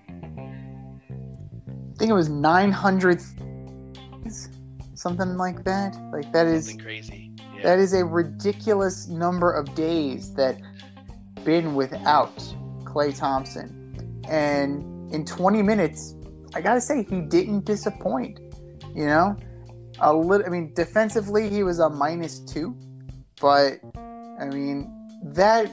I think it was nine hundred, something like that. Like that is Something crazy. Yeah. that is a ridiculous number of days that been without Klay Thompson, and in twenty minutes, I gotta say he didn't disappoint. You know, a little. I mean, defensively he was a minus two, but I mean that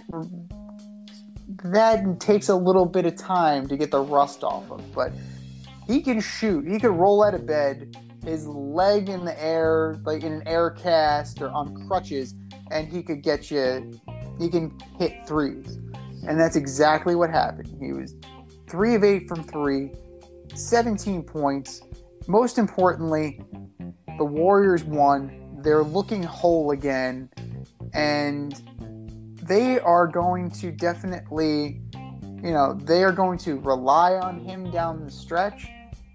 that takes a little bit of time to get the rust off of. But he can shoot. He can roll out of bed, his leg in the air, like in an air cast or on crutches, and he could get you. He can hit threes, and that's exactly what happened. He was three of eight from three. seventeen points. Most importantly, the Warriors won. They're looking whole again, and they are going to definitely, you know, they are going to rely on him down the stretch,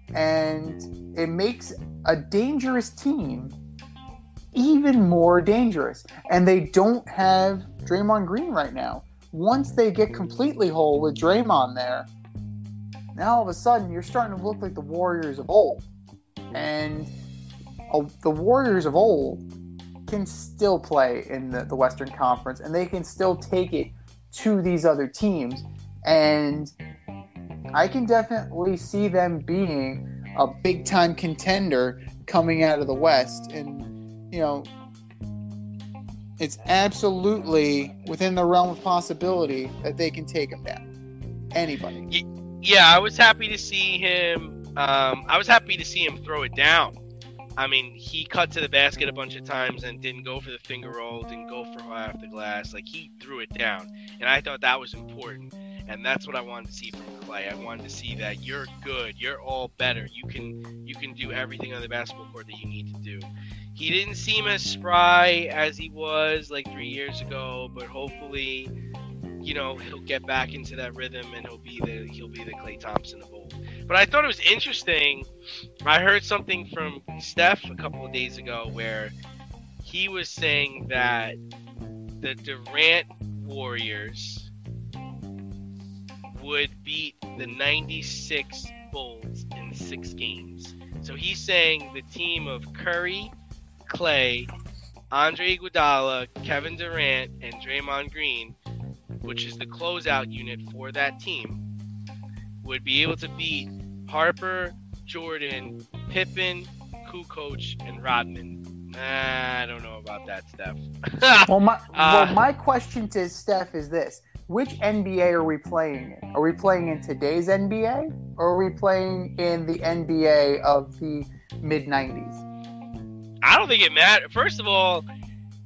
and it makes a dangerous team even more dangerous. And they don't have Draymond Green right now. Once they get completely whole with Draymond there, now all of a sudden you're starting to look like the Warriors of old. And uh, the Warriors of old can still play in the, the Western Conference, and they can still take it to these other teams. And I can definitely see them being a big-time contender coming out of the West. And, you know, it's absolutely within the realm of possibility that they can take them down. Anybody. Yeah, I was happy to see him. Um, I was happy to see him throw it down. I mean, he cut to the basket a bunch of times and didn't go for the finger roll, didn't go for half the glass. Like, he threw it down. And I thought that was important. And that's what I wanted to see from Klay. I wanted to see that you're good. You're all better. You can you can do everything on the basketball court that you need to do. He didn't seem as spry as he was like three years ago, but hopefully, you know, he'll get back into that rhythm and he'll be the he'll be the Klay Thompson of old. But I thought it was interesting. I heard something from Steph a couple of days ago where he was saying that the Durant Warriors would beat the ninety-six Bulls in six games. So he's saying the team of Curry, Klay, Andre Iguodala, Kevin Durant, and Draymond Green, which is the closeout unit for that team, would be able to beat Harper, Jordan, Pippen, Kukoc, and Rodman. Nah, I don't know about that, Steph. Well, my Uh, well, my question to Steph is this: which N B A are we playing in? Are we playing in today's N B A, or are we playing in the N B A of the mid nineties? I don't think it matters. First of all,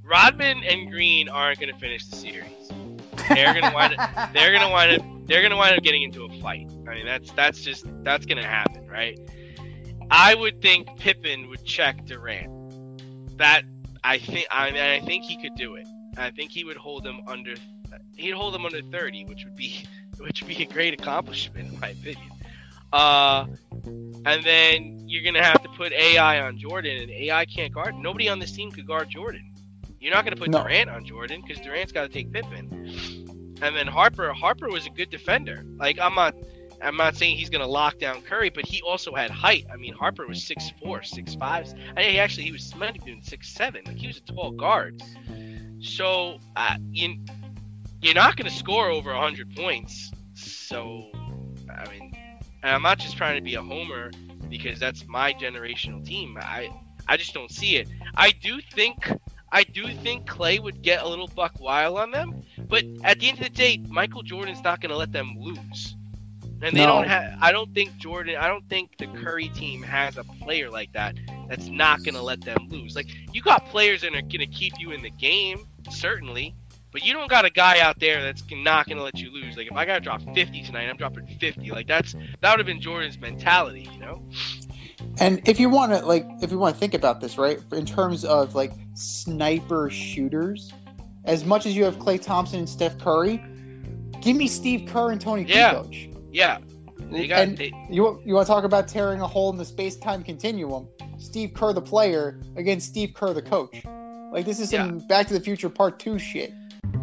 Rodman and Green aren't going to finish the series. They're going to wind up. They're going to wind up. They're going to wind up getting into a fight. I mean, that's that's just that's going to happen, right? I would think Pippen would check Durant. That I think. I mean, I think he could do it. I think he would hold him under. He'd hold him under thirty, which would be which would be a great accomplishment in my opinion. Uh, and then you're gonna have to put A I on Jordan, and A I can't guard. Nobody on this team could guard Jordan. You're not gonna put No. Durant on Jordan because Durant's got to take Pippen. And then Harper, Harper was a good defender. Like I'm not, I'm not saying he's gonna lock down Curry, but he also had height. I mean, Harper was six four, six five. I mean, he actually he was might have been six seven. Like he was a tall guard. So uh, you, you're not gonna score over one hundred points. So I mean. And I'm not just trying to be a homer because that's my generational team. I I just don't see it. I do think I do think Clay would get a little buck wild on them, but at the end of the day, Michael Jordan's not going to let them lose. And they No. don't have. I don't think Jordan. I don't think the Curry team has a player like that that's not going to let them lose. Like you got players that are going to keep you in the game, certainly. But you don't got a guy out there that's not going to let you lose. Like, if I got to drop fifty tonight, I'm dropping fifty. Like, that's that would have been Jordan's mentality, you know? And if you want to, like, if you want to think about this, right, in terms of, like, sniper shooters, as much as you have Klay Thompson and Steph Curry, give me Steve Kerr and Tony Yeah. Kukoc. Yeah. They got, And they, you, you want to talk about tearing a hole in the space-time continuum? Steve Kerr, the player, against Steve Kerr, the coach. Like, this is some Back to the Future Part two shit.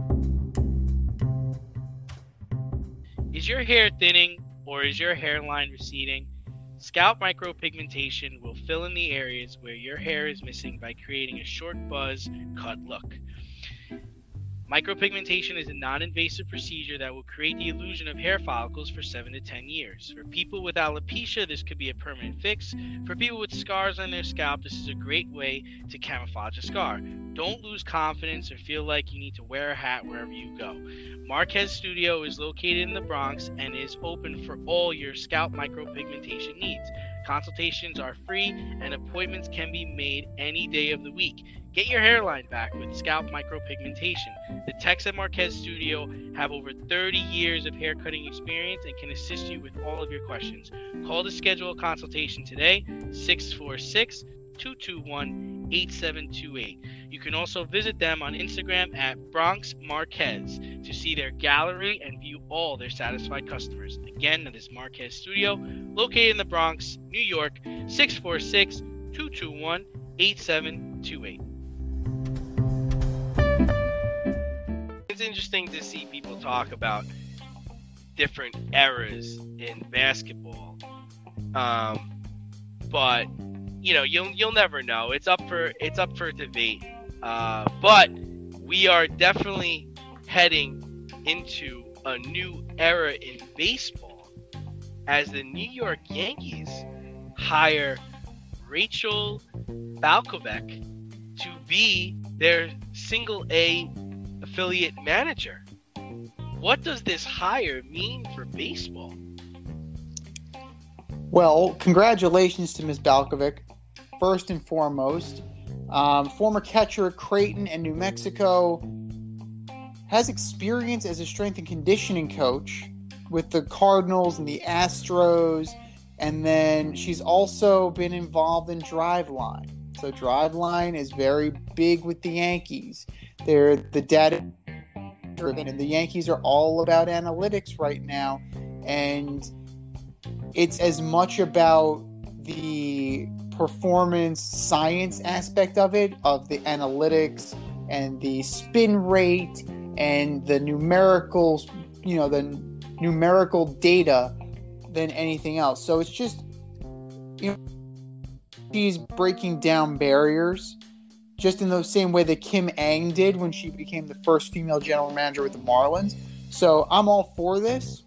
Is your hair thinning or is your hairline receding? Scalp micropigmentation will fill in the areas where your hair is missing by creating a short buzz cut look. Micropigmentation is a non-invasive procedure that will create the illusion of hair follicles for seven to ten years. For people with alopecia, this could be a permanent fix. For people with scars on their scalp, this is a great way to camouflage a scar. Don't lose confidence or feel like you need to wear a hat wherever you go. Marquez Studio is located in the Bronx and is open for all your scalp micropigmentation needs. Consultations are free and appointments can be made any day of the week. Get your hairline back with scalp micropigmentation. The techs at Marquez Studio have over thirty years of hair cutting experience and can assist you with all of your questions. Call to schedule a consultation today, six four six, two two one, eight seven two eight. You can also visit them on Instagram at Bronx Marquez to see their gallery and view all their satisfied customers. Again, that is Marquez Studio, located in the Bronx, New York, six four six, two two one, eight seven two eight. it's interesting to see people talk about different eras in basketball. Um, but you know, you'll you'll never know. It's up for it's up for debate. Uh, but we are definitely heading into a new era in baseball as the New York Yankees hire Rachel Balkovec to be their single A affiliate manager. What does this hire mean for baseball? Well, congratulations to Miz Balkovic, first and foremost. Um, former catcher at Creighton and New Mexico, has experience as a strength and conditioning coach with the Cardinals and the Astros, and then she's also been involved in Driveline. So Driveline is very big with the Yankees. They're the data driven, and the Yankees are all about analytics right now, and it's as much about the performance science aspect of it, of the analytics and the spin rate and the numerical, you know, the numerical data than anything else. So it's just, you know, she's breaking down barriers just in the same way that Kim Ang did when she became the first female general manager with the Marlins. So I'm all for this.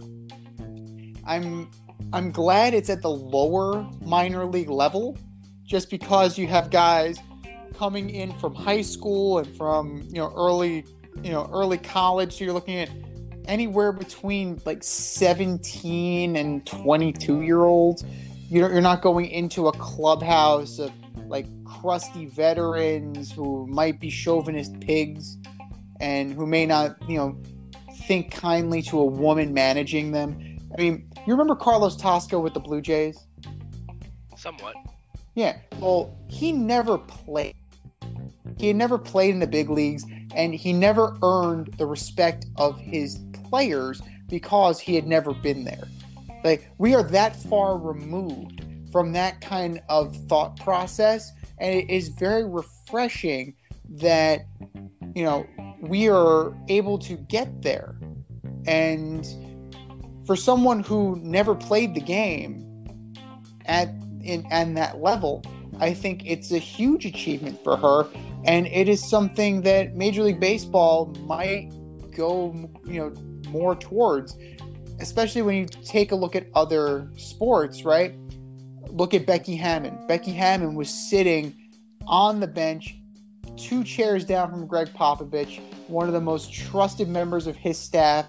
I'm I'm glad it's at the lower minor league level, just because you have guys coming in from high school and from, you know, early, you know, early college. So you're looking at anywhere between like seventeen and twenty-two year olds. you're you're not going into a clubhouse of like crusty veterans who might be chauvinist pigs and who may not, you know, think kindly to a woman managing them. I mean, you remember Carlos Tosca with the Blue Jays? Somewhat. Yeah. Well, he never played. He had never played in the big leagues, and he never earned the respect of his players because he had never been there. Like, we are that far removed from that kind of thought process, and it is very refreshing that, you know, we are able to get there. And for someone who never played the game at in at that level, I think it's a huge achievement for her, and it is something that Major League Baseball might go, you know, more towards, especially when you take a look at other sports, right? Look at Becky Hammon. Becky Hammon was sitting on the bench, two chairs down from Greg Popovich, one of the most trusted members of his staff.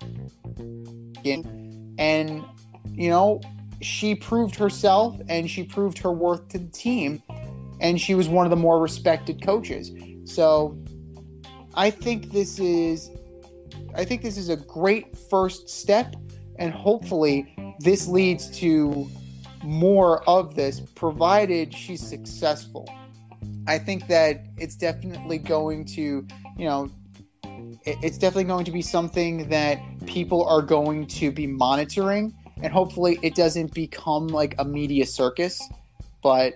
And, you know, she proved herself and she proved her worth to the team. And she was one of the more respected coaches. So I think this is I think this is a great first step, and hopefully this leads to more of this, provided she's successful. I think that it's definitely going to, you know, it's definitely going to be something that people are going to be monitoring, and hopefully it doesn't become like a media circus. But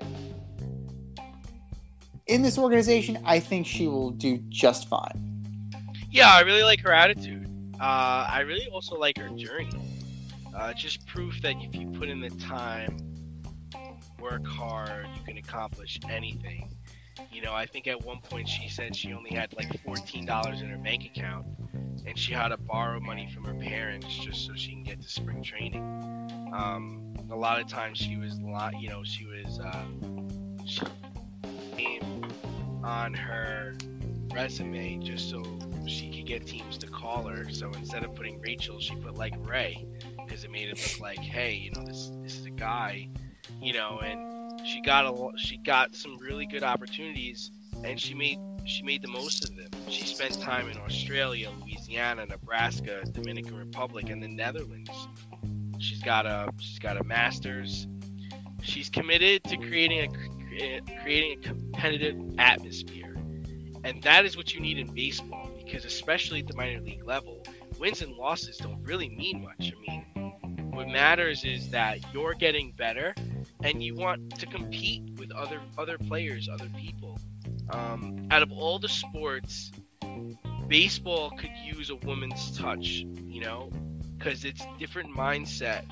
in this organization, I think she will do just fine. Yeah, I really like her attitude. Uh, I really also like her journey. Uh, just proof that if you put in the time, work hard, you can accomplish anything. You know, I think at one point she said she only had like fourteen dollars in her bank account, and she had to borrow money from her parents just so she can get to spring training. Um, a lot of times she was, you know, she was uh, she came on her resume just so she could get teams to call her. So instead of putting Rachel, she put like Ray, because it made it look like, hey, you know, this this is a guy, you know, and she got a she got some really good opportunities, and she made she made the most of them. She spent time in Australia, Louisiana, Nebraska, Dominican Republic, and the Netherlands. She's got a she's got a master's. She's committed to creating a creating a competitive atmosphere, and that is what you need in baseball, because especially at the minor league level, wins and losses don't really mean much. I mean, what matters is that you're getting better, and you want to compete with other other players, other people. Um, out of all the sports, baseball could use a woman's touch, you know, because it's different mindset.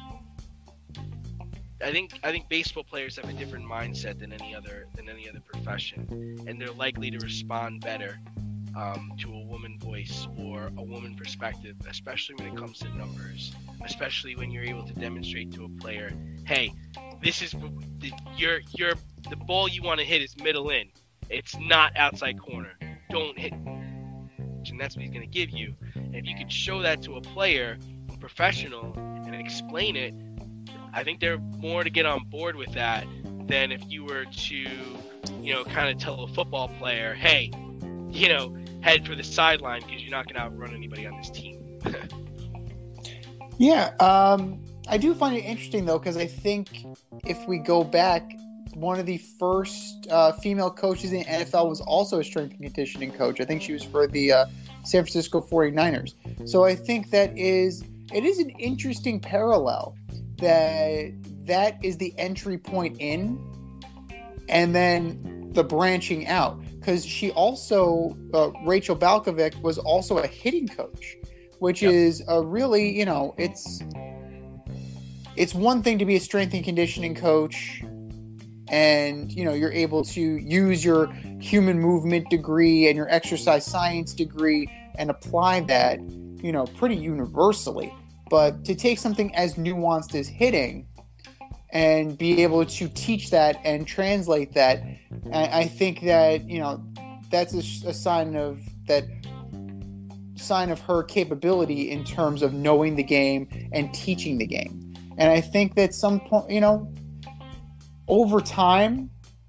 I think I think baseball players have a different mindset than any other than any other profession, and they're likely to respond better um, to a woman voice or a woman perspective, especially when it comes to numbers. Especially when you're able to demonstrate to a player, hey, this is the, your your the ball you want to hit is middle in. It's not outside corner. Don't hit. And that's what he's going to give you. And if you could show that to a player, a professional, and explain it, I think they're more to get on board with that than if you were to, you know, kind of tell a football player, hey, you know, head for the sideline because you're not going to outrun anybody on this team. Yeah, um, I do find it interesting, though, because I think if we go back, one of the first uh, female coaches in the N F L was also a strength and conditioning coach. I think she was for the uh, San Francisco forty-niners. So I think that is it is an interesting parallel that that is the entry point in, and then the branching out. Because she also, uh, Rachel Balkovic, was also a hitting coach, which yep. is a really, you know, it's it's one thing to be a strength and conditioning coach, and, you know, you're able to use your human movement degree and your exercise science degree and apply that, you know, pretty universally. But to take something as nuanced as hitting and be able to teach that and translate that, I think that, you know, that's a, a sign of that sign of her capability in terms of knowing the game and teaching the game. And I think that some point, you know, over time,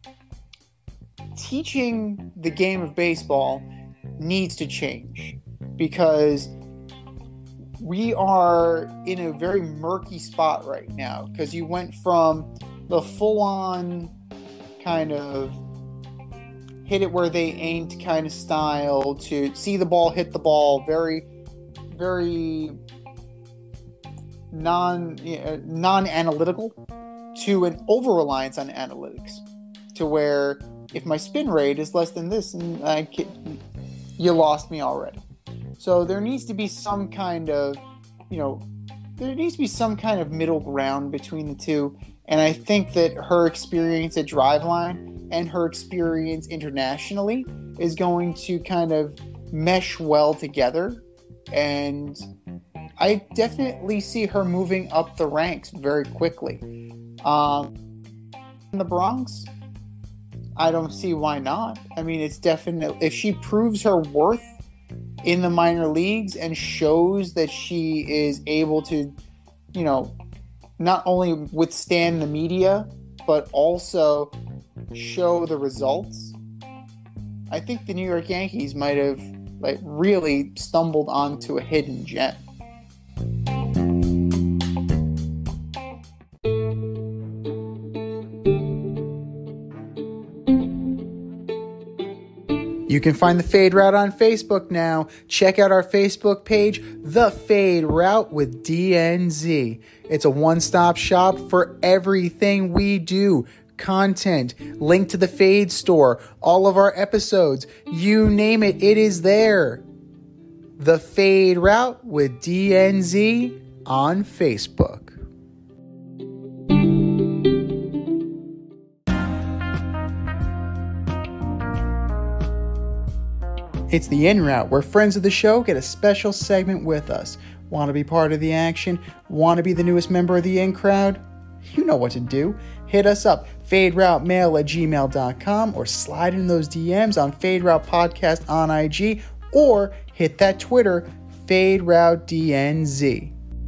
teaching the game of baseball needs to change because we are in a very murky spot right now because you went from the full-on kind of hit it where they ain't kind of style to see the ball hit the ball very, very non, uh, non-analytical to an over-reliance on analytics to where if my spin rate is less than this, and I can, you lost me already. So there needs to be some kind of, you know, there needs to be some kind of middle ground between the two. And I think that her experience at Driveline and her experience internationally is going to kind of mesh well together. And I definitely see her moving up the ranks very quickly. Um, in the Bronx, I don't see why not. I mean, it's definitely, if she proves her worth in the minor leagues and shows that she is able to, you know, not only withstand the media, but also show the results, I think the New York Yankees might have like really stumbled onto a hidden gem. You can find the Fade Route on Facebook now. Check out our Facebook page, The Fade Route with D N Z. It's a one-stop shop for everything we do. Content, link to the Fade store, all of our episodes, you name it, it is there. The Fade Route with D N Z on Facebook. It's the In Route, where friends of the show get a special segment with us. Want to be part of the action? Want to be the newest member of the In Crowd? You know what to do. Hit us up, faderoutemail at gmail dot com, or slide in those D Ms on Fade Route Podcast on I G, or hit that Twitter, Fade Route D N Z.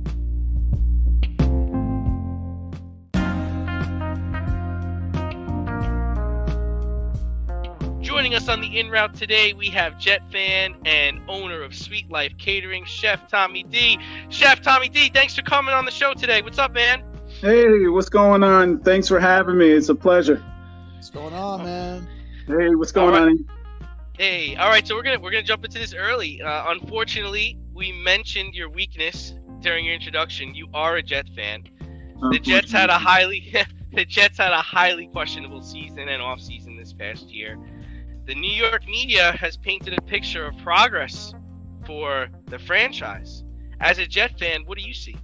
Joining us on the In Route today, we have Jet fan and owner of Sweet Life Catering, Chef Tommy D. Chef Tommy D, thanks for coming on the show today. What's up, man? Hey, what's going on? Thanks for having me. It's a pleasure. What's going on, man? Hey, what's going All right. on? Hey, all right. So we're gonna we're gonna jump into this early. Uh, unfortunately, we mentioned your weakness during your introduction. You are a Jet fan. The Jets had a highly the Jets had a highly questionable season and off season this past year. The New York media has painted a picture of progress for the franchise. As a Jet fan, what do you see?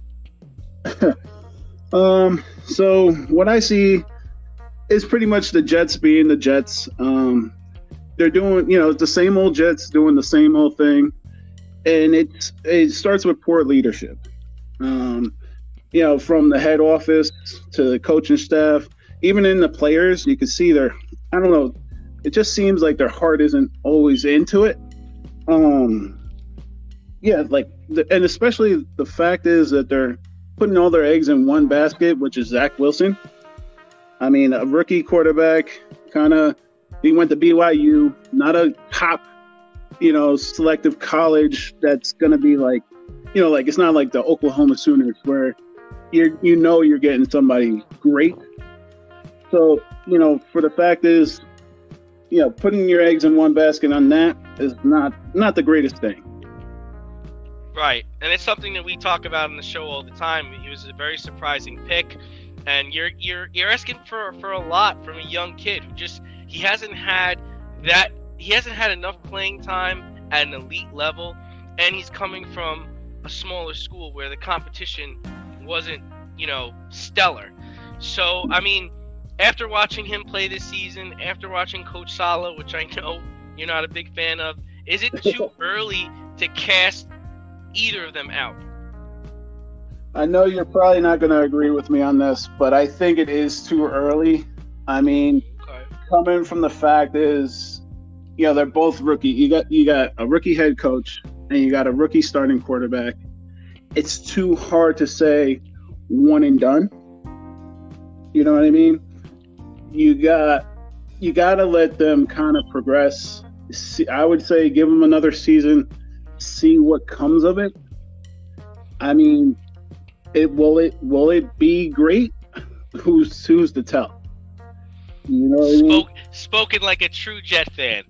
um, so what I see is pretty much the Jets being the Jets. Um, they're doing, you know, the same old Jets doing the same old thing, and it's it starts with poor leadership. Um, you know, from the head office to the coaching staff, even in the players, you can see they're, I don't know. It just seems like their heart isn't always into it. Um, yeah, like, the, and especially the fact is that they're putting all their eggs in one basket, which is Zach Wilson. I mean, a rookie quarterback, kind of, he went to B Y U, not a top, you know, selective college that's going to be like, you know, like, it's not like the Oklahoma Sooners where you you know you're getting somebody great. So, you know, for the fact is, you know, putting your eggs in one basket on that is not not the greatest thing. Right, and it's something that we talk about on the show all the time. He was a very surprising pick, and you're you're you're asking for for a lot from a young kid who just he hasn't had that he hasn't had enough playing time at an elite level, and he's coming from a smaller school where the competition wasn't, you know, stellar. So, I mean, after watching him play this season, after watching Coach Saleh, which I know you're not a big fan of, is it too early to cast either of them out? I know you're probably not going to agree with me on this, but I think it is too early. I mean, Okay. coming from the fact is, you know, they're both rookie. You got you got a rookie head coach and you got a rookie starting quarterback. It's too hard to say one and done. You know what I mean? you got you got to let them kind of progress. See, I would say give them another season, see what comes of it. I mean, it will it will it be great? Who's who's to tell? You know what I mean? Spoke, spoken like a true Jet fan.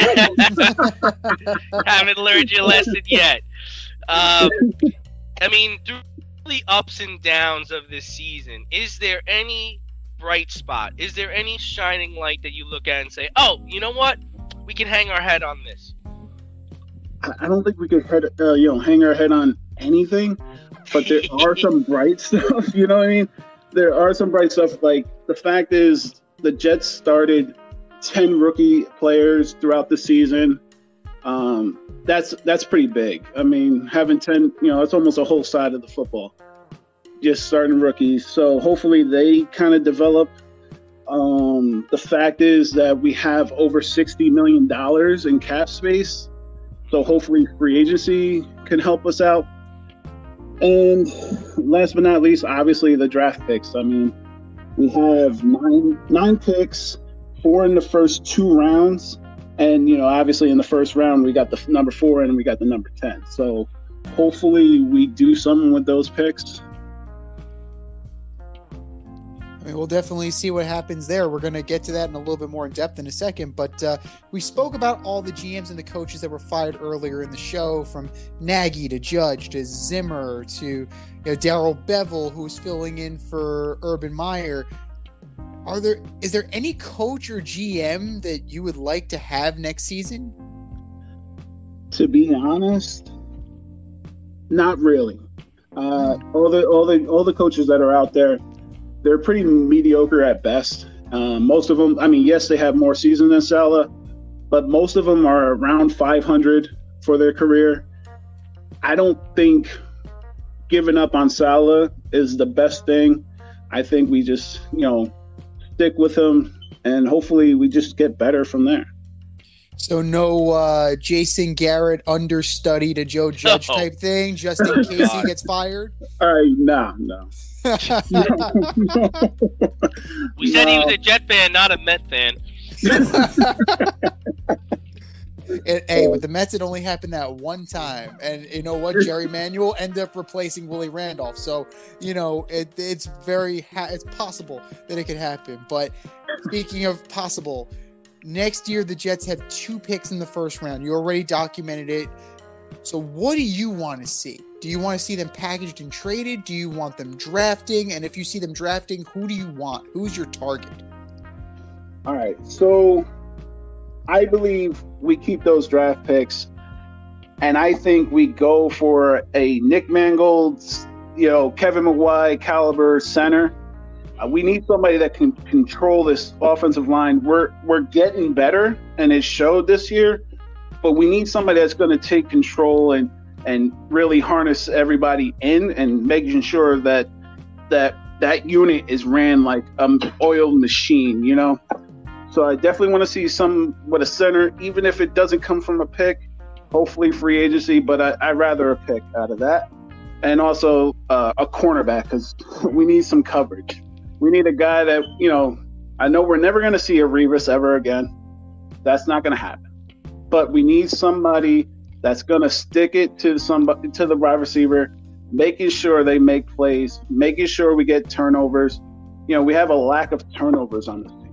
Haven't learned your lesson yet. Um, I mean, through the ups and downs of this season, is there any bright spot? Is there any shining light that you look at and say, "Oh, you know what? We can hang our head on this." I I don't think we could head, uh, you know, hang our head on anything, but there are some bright stuff. You know what I mean? There are some bright stuff. Like the fact is, the Jets started ten rookie players throughout the season. Um, that's that's pretty big. I mean, having ten, you know, it's almost a whole side of the football. Just starting rookies. So hopefully they kind of develop. Um, the fact is that we have over sixty million dollars in cap space. So hopefully free agency can help us out. And last but not least, obviously the draft picks. I mean, we have nine nine picks, four in the first two rounds. And, you know, obviously in the first round, we got the number four and we got the number ten. So hopefully we do something with those picks. I mean, we'll definitely see what happens there. We're going to get to that in a little bit more in depth in a second. But uh, we spoke about all the G Ms and the coaches that were fired earlier in the show, from Nagy to Judge to Zimmer to, you know, Darrell Bevell, who's filling in for Urban Meyer. Are there is there any coach or G M that you would like to have next season? To be honest, not really. Uh, all the all the all the coaches that are out there, they're pretty mediocre at best. Uh, most of them, I mean, yes, they have more season than Saleh, but most of them are around five hundred for their career. I don't think giving up on Saleh is the best thing. I think we just, you know, stick with him, and hopefully we just get better from there. So no uh, Jason Garrett understudy to Joe Judge No. type thing, just in case he gets fired? All right, no, no. We said he was a Jet fan, not a Met fan. It, hey, with the Mets, it only happened that one time. And you know what? Jerry Manuel ended up replacing Willie Randolph. So, you know, it, it's very, ha- it's possible that it could happen. But speaking of possible, next year the Jets have two picks in the first round. You already documented it. So what do you want to see? Do you want to see them packaged and traded? Do you want them drafting? And if you see them drafting, who do you want? Who's your target? All right, so I believe we keep those draft picks, and I think we go for a Nick Mangold, you know, Kevin McWhite caliber center. Uh, we need somebody that can control this offensive line. We're we're getting better, and it showed this year, but we need somebody that's going to take control and and really harness everybody in and making sure that that that unit is ran like an oiled machine, you know. So I definitely want to see some with a center, even if it doesn't come from a pick, hopefully free agency, but I, I'd rather a pick out of that. And also uh, a cornerback, because we need some coverage. We need a guy that, you know, I know we're never going to see a Revis ever again. That's not going to happen. But we need somebody that's going to stick it to somebody, to the wide receiver, making sure they make plays, making sure we get turnovers. You know, we have a lack of turnovers on this team.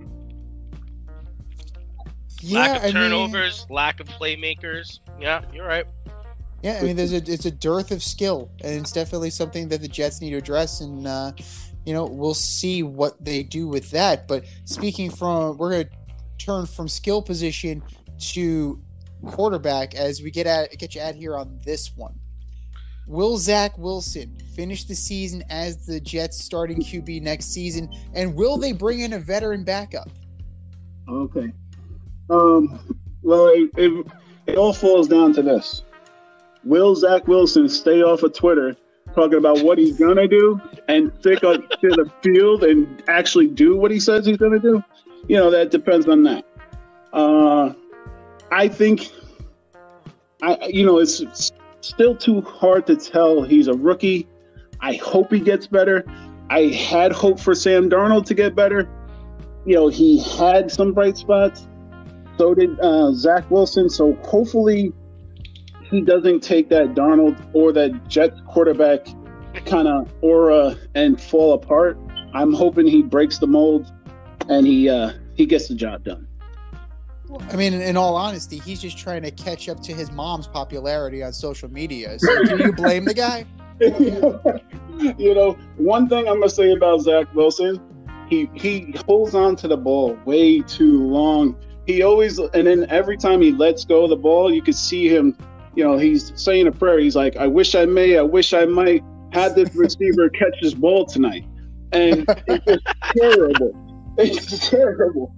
Yeah, lack of I mean- turnovers, lack of playmakers. Yeah, you're right. Yeah, I mean, there's a it's a dearth of skill, and it's definitely something that the Jets need to address. And uh, you know, we'll see what they do with that. But speaking from, we're going to turn from skill position to quarterback as we get at get you out here on this one. Will Zach Wilson finish the season as the Jets' starting Q B next season, and will they bring in a veteran backup? Okay. Um, well, it, it, it all falls down to this. Will Zach Wilson stay off of Twitter talking about what he's going to do and stick up to the field and actually do what he says he's going to do? You know, that depends on that. Uh, I think, I you know, it's, it's still too hard to tell. He's a rookie. I hope he gets better. I had hope for Sam Darnold to get better. you know, he had some bright spots. So did uh, Zach Wilson. So hopefully he doesn't take that Darnold or that Jets quarterback kind of aura and fall apart. I'm hoping he breaks the mold and he uh, he gets the job done. I mean, in, in all honesty, he's just trying to catch up to his mom's popularity on social media. So can you blame the guy? You know, one thing I'm gonna say about Zach Wilson, he he holds on to the ball way too long. He always, and then every time he lets go of the ball, you could see him. You know, he's saying a prayer. He's like, "I wish I may. I wish I might had this receiver catch this ball tonight." And it's just terrible. It's terrible.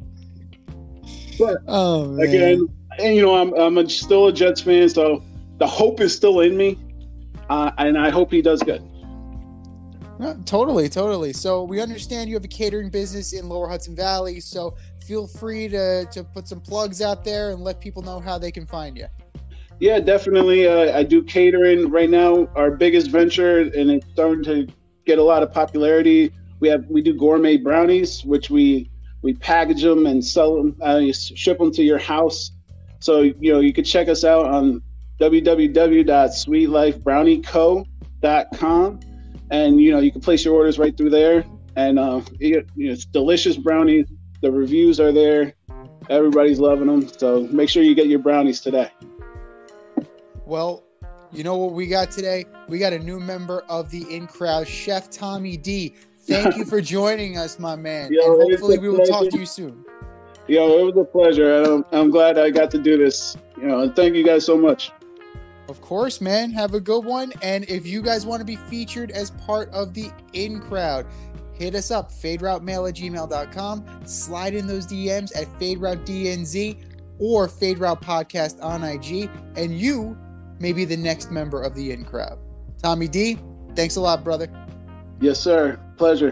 But Oh, man. again, and, you know, I'm I'm a, still a Jets fan, so the hope is still in me, uh, and I hope he does good. No, totally, totally. So we understand you have a catering business in Lower Hudson Valley, so feel free to, to put some plugs out there and let people know how they can find you. Yeah, definitely. Uh, I do catering right now. Our biggest venture, and it's starting to get a lot of popularity. We have we do gourmet brownies, which we we package them and sell them, uh, ship them to your house. So you know you can check us out on w w w dot sweet life brownie co dot com, and you know you can place your orders right through there. And uh, you know, it's delicious brownies. The reviews are there. Everybody's loving them. So make sure you get your brownies today. Well, you know what we got today? We got a new member of the In Crowd, Chef Tommy D. Thank you for joining us, my man. Yo, and it's hopefully a we will talk pleasure. to you soon. Yo, it was a pleasure. I'm, I'm glad I got to do this. You know, and thank you guys so much. Of course, man. Have a good one. And if you guys want to be featured as part of the In Crowd, hit us up, faderoutemail at gmail dot com. Slide in those D Ms at faderoutednz or Fade Route Podcast on I G, and you may be the next member of the In Crowd. Tommy D, thanks a lot, brother. Yes, sir. Pleasure.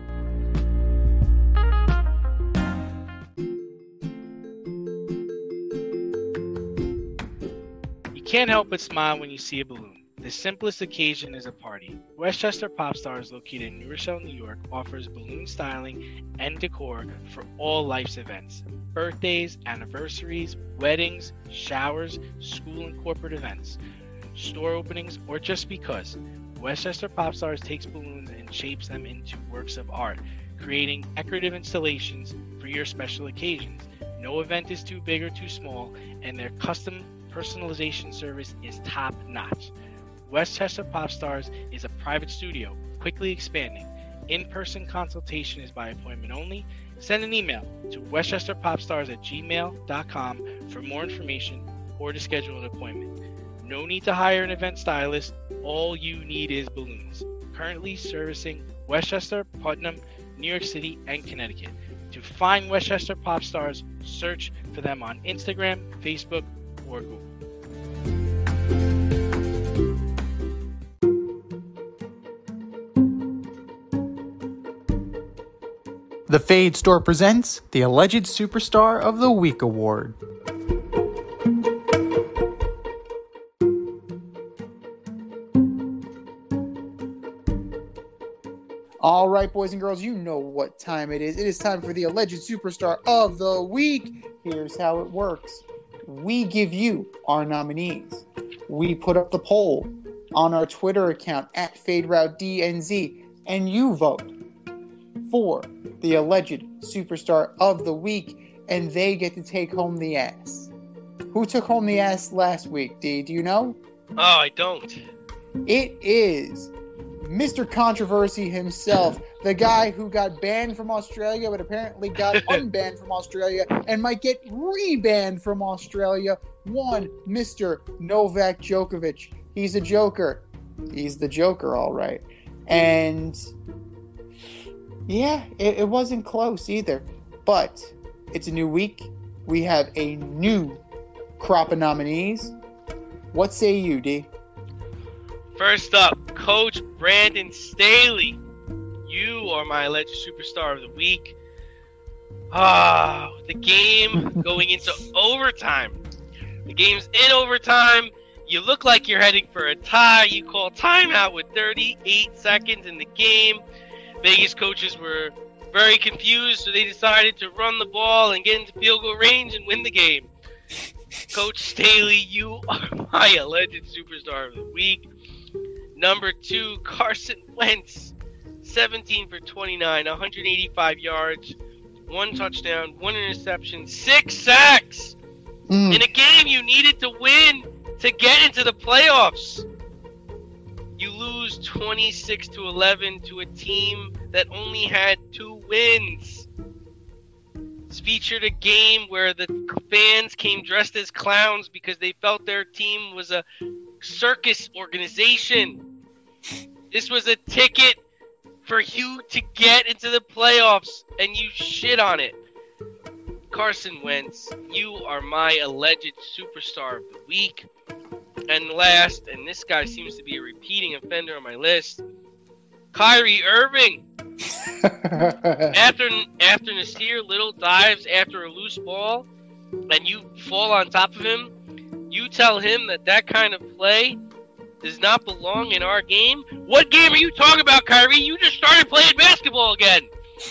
You can't help but smile when you see a balloon. The simplest occasion is a party. Westchester Pop Stars, located in New Rochelle, New York, offers balloon styling and decor for all life's events. Birthdays, anniversaries, weddings, showers, school and corporate events, store openings, or just because. Westchester Pop Stars takes balloons and shapes them into works of art, creating decorative installations for your special occasions. No event is too big or too small, and their custom personalization service is top-notch. Westchester Pop Stars is a private studio, quickly expanding. In-person consultation is by appointment only. Send an email to westchesterpopstars at gmail dot com for more information or to schedule an appointment. No need to hire an event stylist. All you need is balloons. Currently servicing Westchester, Putnam, New York City, and Connecticut. To find Westchester Pop Stars, search for them on Instagram, Facebook, or Google. The Fade Store presents the Alleged Superstar of the Week Award. All right, boys and girls, you know what time it is. It is time for the Alleged Superstar of the Week. Here's how it works. We give you our nominees. We put up the poll on our Twitter account at FadeRouteDNZ, and you vote for the Alleged Superstar of the Week, and they get to take home the ass. Who took home the ass last week, D? Do you know? Oh, I don't. It is Mister Controversy himself, the guy who got banned from Australia, but apparently got unbanned from Australia and might get rebanned from Australia. One, Mister Novak Djokovic. He's a joker. He's the Joker, all right. And yeah, it, it wasn't close either. But it's a new week. We have a new crop of nominees. What say you, D? First up, Coach Brandon Staley. You are my alleged superstar of the week. Ah, the game going into overtime. The game's in overtime. You look like you're heading for a tie. You call timeout with thirty-eight seconds in the game. Vegas coaches were very confused, so they decided to run the ball and get into field goal range and win the game. Coach Staley, you are my alleged superstar of the week. Number two, Carson Wentz, seventeen for twenty-nine, one hundred eighty-five yards, one touchdown, one interception, six sacks Mm. in a game you needed to win to get into the playoffs. You lose twenty-six to eleven to a team that only had two wins. It's featured a game where the fans came dressed as clowns because they felt their team was a circus organization. This was a ticket for you to get into the playoffs, and you shit on it. Carson Wentz, you are my alleged superstar of the week. And last, and this guy seems to be a repeating offender on my list, Kyrie Irving. After after Nasir Little dives after a loose ball, and you fall on top of him, you tell him that that kind of play does not belong in our game? What game are you talking about, Kyrie? You just started playing basketball again.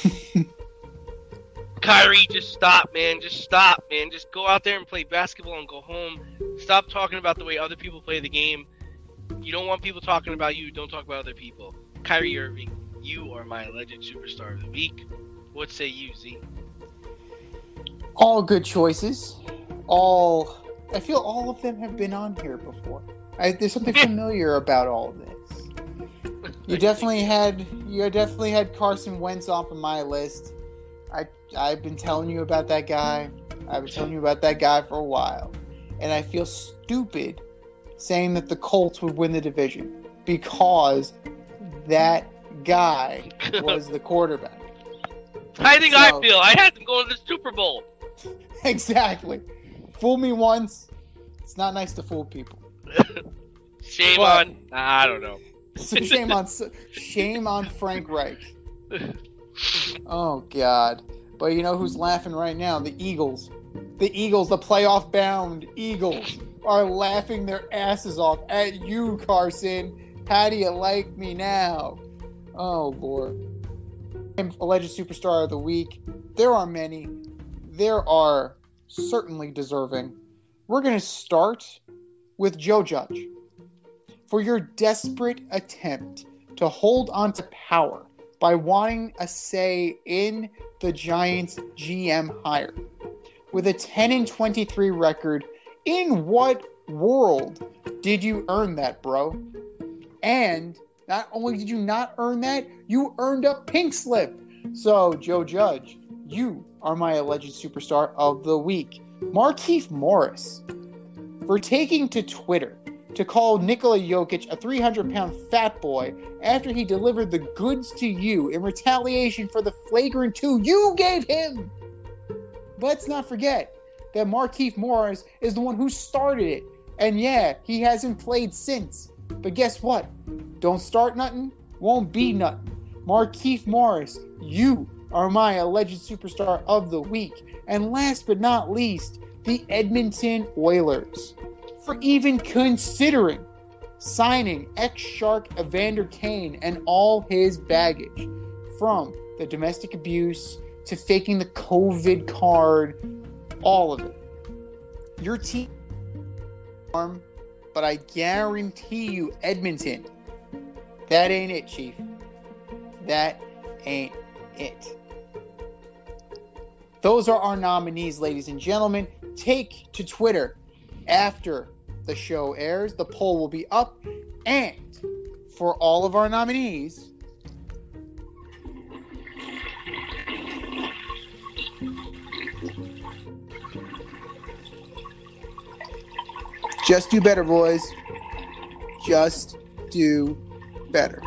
Kyrie, just stop, man. Just stop, man. Just go out there and play basketball and go home. Stop talking about the way other people play the game. You don't want people talking about you. Don't talk about other people. Kyrie Irving, you are my alleged superstar of the week. What say you, Z? All good choices. All. I feel all of them have been on here before. I, there's something familiar about all of this. You definitely had. You definitely had Carson Wentz off of my list. I I've been telling you about that guy. I've been telling you about that guy for a while, and I feel stupid saying that the Colts would win the division because that guy was the quarterback. I think So- I feel. I had them going to the Super Bowl. Exactly. Fool me once. It's not nice to fool people. Shame But- on. I don't know. So shame on shame on Frank Reich. Oh God! But you know who's laughing right now? The Eagles. The Eagles, the playoff-bound Eagles, are laughing their asses off at you, Carson. How do you like me now? Oh Lord! I'm alleged superstar of the week. There are many. There are certainly deserving. We're gonna start with Joe Judge. For your desperate attempt to hold on to power by wanting a say in the Giants G M hire. With a ten and twenty-three record, in what world did you earn that, bro? And not only did you not earn that, you earned a pink slip. So, Joe Judge, you are my alleged superstar of the week. Markieff Morris, for taking to Twitter to call Nikola Jokic a three hundred pound fat boy after he delivered the goods to you in retaliation for the flagrant two you gave him. Let's not forget that Markieff Morris is the one who started it. And yeah, he hasn't played since. But guess what? Don't start nothing, won't be nothing. Markieff Morris, you are my alleged superstar of the week. And last but not least, the Edmonton Oilers, for even considering signing ex-Shark Evander Kane and all his baggage, from the domestic abuse to faking the COVID card, all of it. Your team, but I guarantee you, Edmonton, that ain't it, Chief. That ain't it. Those are our nominees, ladies and gentlemen. Take to Twitter after the show airs. The poll will be up. And for all of our nominees, just do better, boys. Just do better.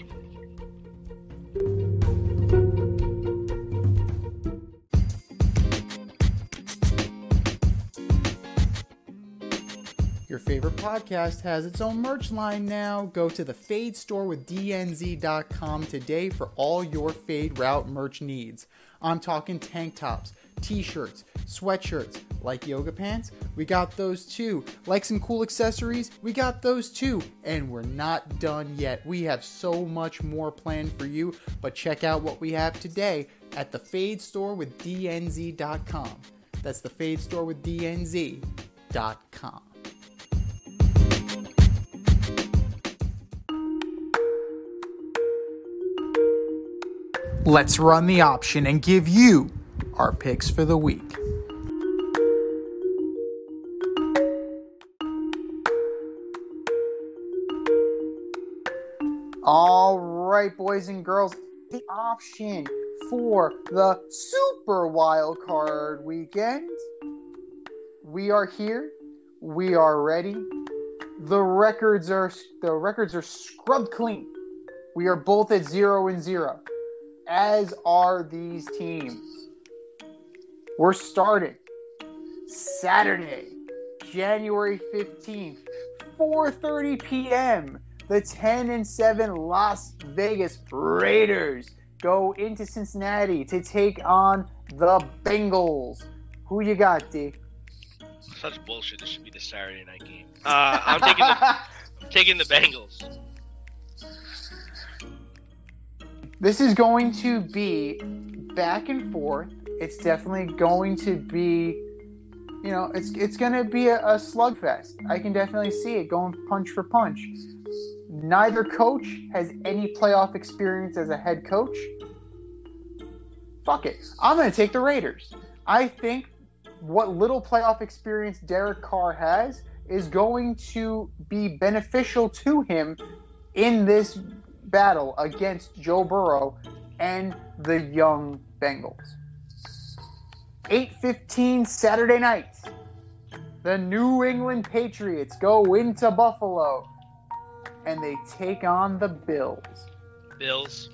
Your favorite podcast has its own merch line now. Go to the Fade store with D N Z dot com today for all your Fade Route merch needs. I'm talking tank tops, t-shirts, sweatshirts, like yoga pants, we got those too. Like some cool accessories, we got those too. And we're not done yet. We have so much more planned for you, but check out what we have today at the Fade Store with D N Z dot com. That's the Fade Store with D N Z dot com. Let's run the option and give you our picks for the week. All right, boys and girls, the option for the Super Wild Card Weekend. We are here. We are ready. The records are the records are scrubbed clean. We are both at zero and zero, as are these teams. We're starting Saturday, January fifteenth, four thirty p.m. The ten and seven Las Vegas Raiders go into Cincinnati to take on the Bengals. Who you got, D? Such bullshit. This should be the Saturday night game. Uh, I'm taking the, I'm taking the Bengals. This is going to be back and forth. It's definitely going to be, you know, it's it's going to be a, a slugfest. I can definitely see it going punch for punch. Neither coach has any playoff experience as a head coach. Fuck it. I'm going to take the Raiders. I think what little playoff experience Derek Carr has is going to be beneficial to him in this battle against Joe Burrow and the young Bengals. eight fifteen Saturday night. The New England Patriots go into Buffalo and they take on the Bills. Bills.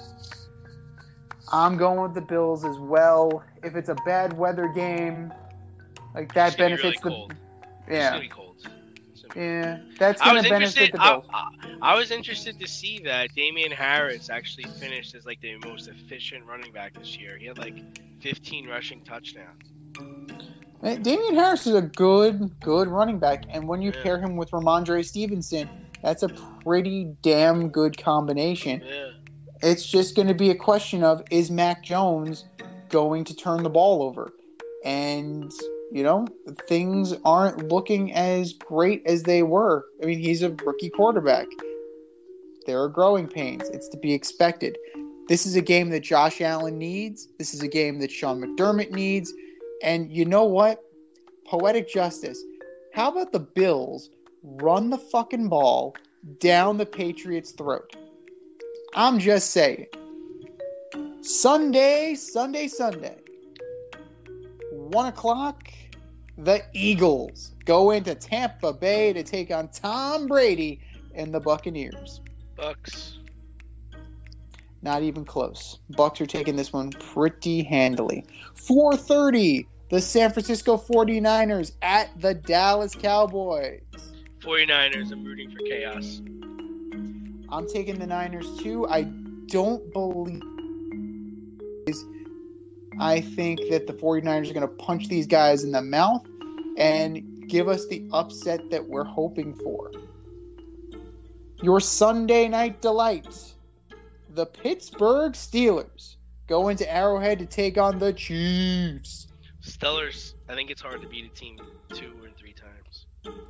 I'm going with the Bills as well. If it's a bad weather game, like that It's gonna be benefits really the cold. It's yeah gonna be cold. It's gonna be yeah that's I going was to benefit interested. the I, Bills. I, I was interested to see that Damian Harris actually finished as like the most efficient running back this year. He had like fifteen rushing touchdowns. Man, Damian Harris is a good good running back, and when you Yeah. pair him with Ramondre Stevenson, that's a pretty damn good combination. Yeah. It's just going to be a question of, is Mac Jones going to turn the ball over? And, you know, things aren't looking as great as they were. I mean, he's a rookie quarterback. There are growing pains. It's to be expected. This is a game that Josh Allen needs. This is a game that Sean McDermott needs. And you know what? Poetic justice. How about the Bills run the fucking ball down the Patriots' throat? I'm just saying. Sunday, Sunday, Sunday. One o'clock, the Eagles go into Tampa Bay to take on Tom Brady and the Buccaneers. Bucks. Not even close. Bucks are taking this one pretty handily. four thirty, the San Francisco forty-niners at the Dallas Cowboys. 49ers. I'm rooting for chaos. I'm taking the Niners too. I don't believe. I think that the forty-niners are going to punch these guys in the mouth and give us the upset that we're hoping for. Your Sunday night delight. The Pittsburgh Steelers go into Arrowhead to take on the Chiefs. Stellars. I think it's hard to beat a team two or three times.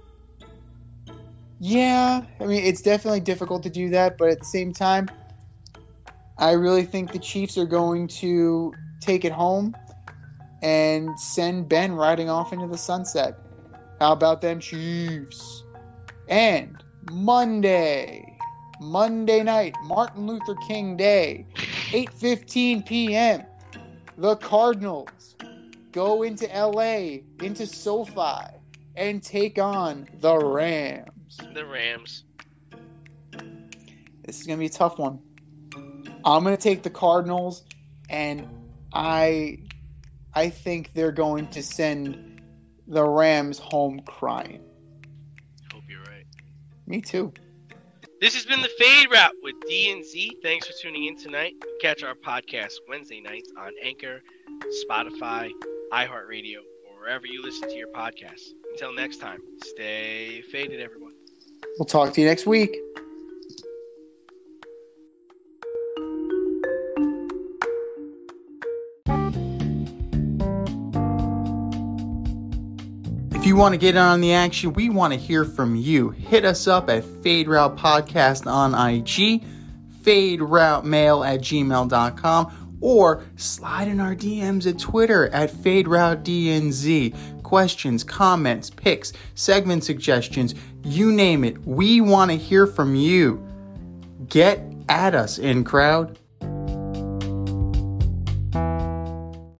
Yeah, I mean, it's definitely difficult to do that, but at the same time, I really think the Chiefs are going to take it home and send Ben riding off into the sunset. How about them Chiefs? And Monday, Monday night, Martin Luther King Day, eight fifteen p.m., the Cardinals go into L A, into SoFi, and take on the Rams. The Rams. This is going to be a tough one. I'm going to take the Cardinals, and I I think they're going to send the Rams home crying. Hope you're right. Me too. This has been the Fade Route with D and Z. Thanks for tuning in tonight. Catch our podcast Wednesday nights on Anchor, Spotify, iHeartRadio, or wherever you listen to your podcasts. Until next time, stay faded, everyone. We'll talk to you next week. If you want to get in on the action, we want to hear from you. Hit us up at Fade Route Podcast on I G, faderoutemail at gmail dot com, or slide in our D Ms at Twitter at FadeRouteDNZ. Questions, comments, picks, segment suggestions, you name it. We want to hear from you. Get at us, in crowd.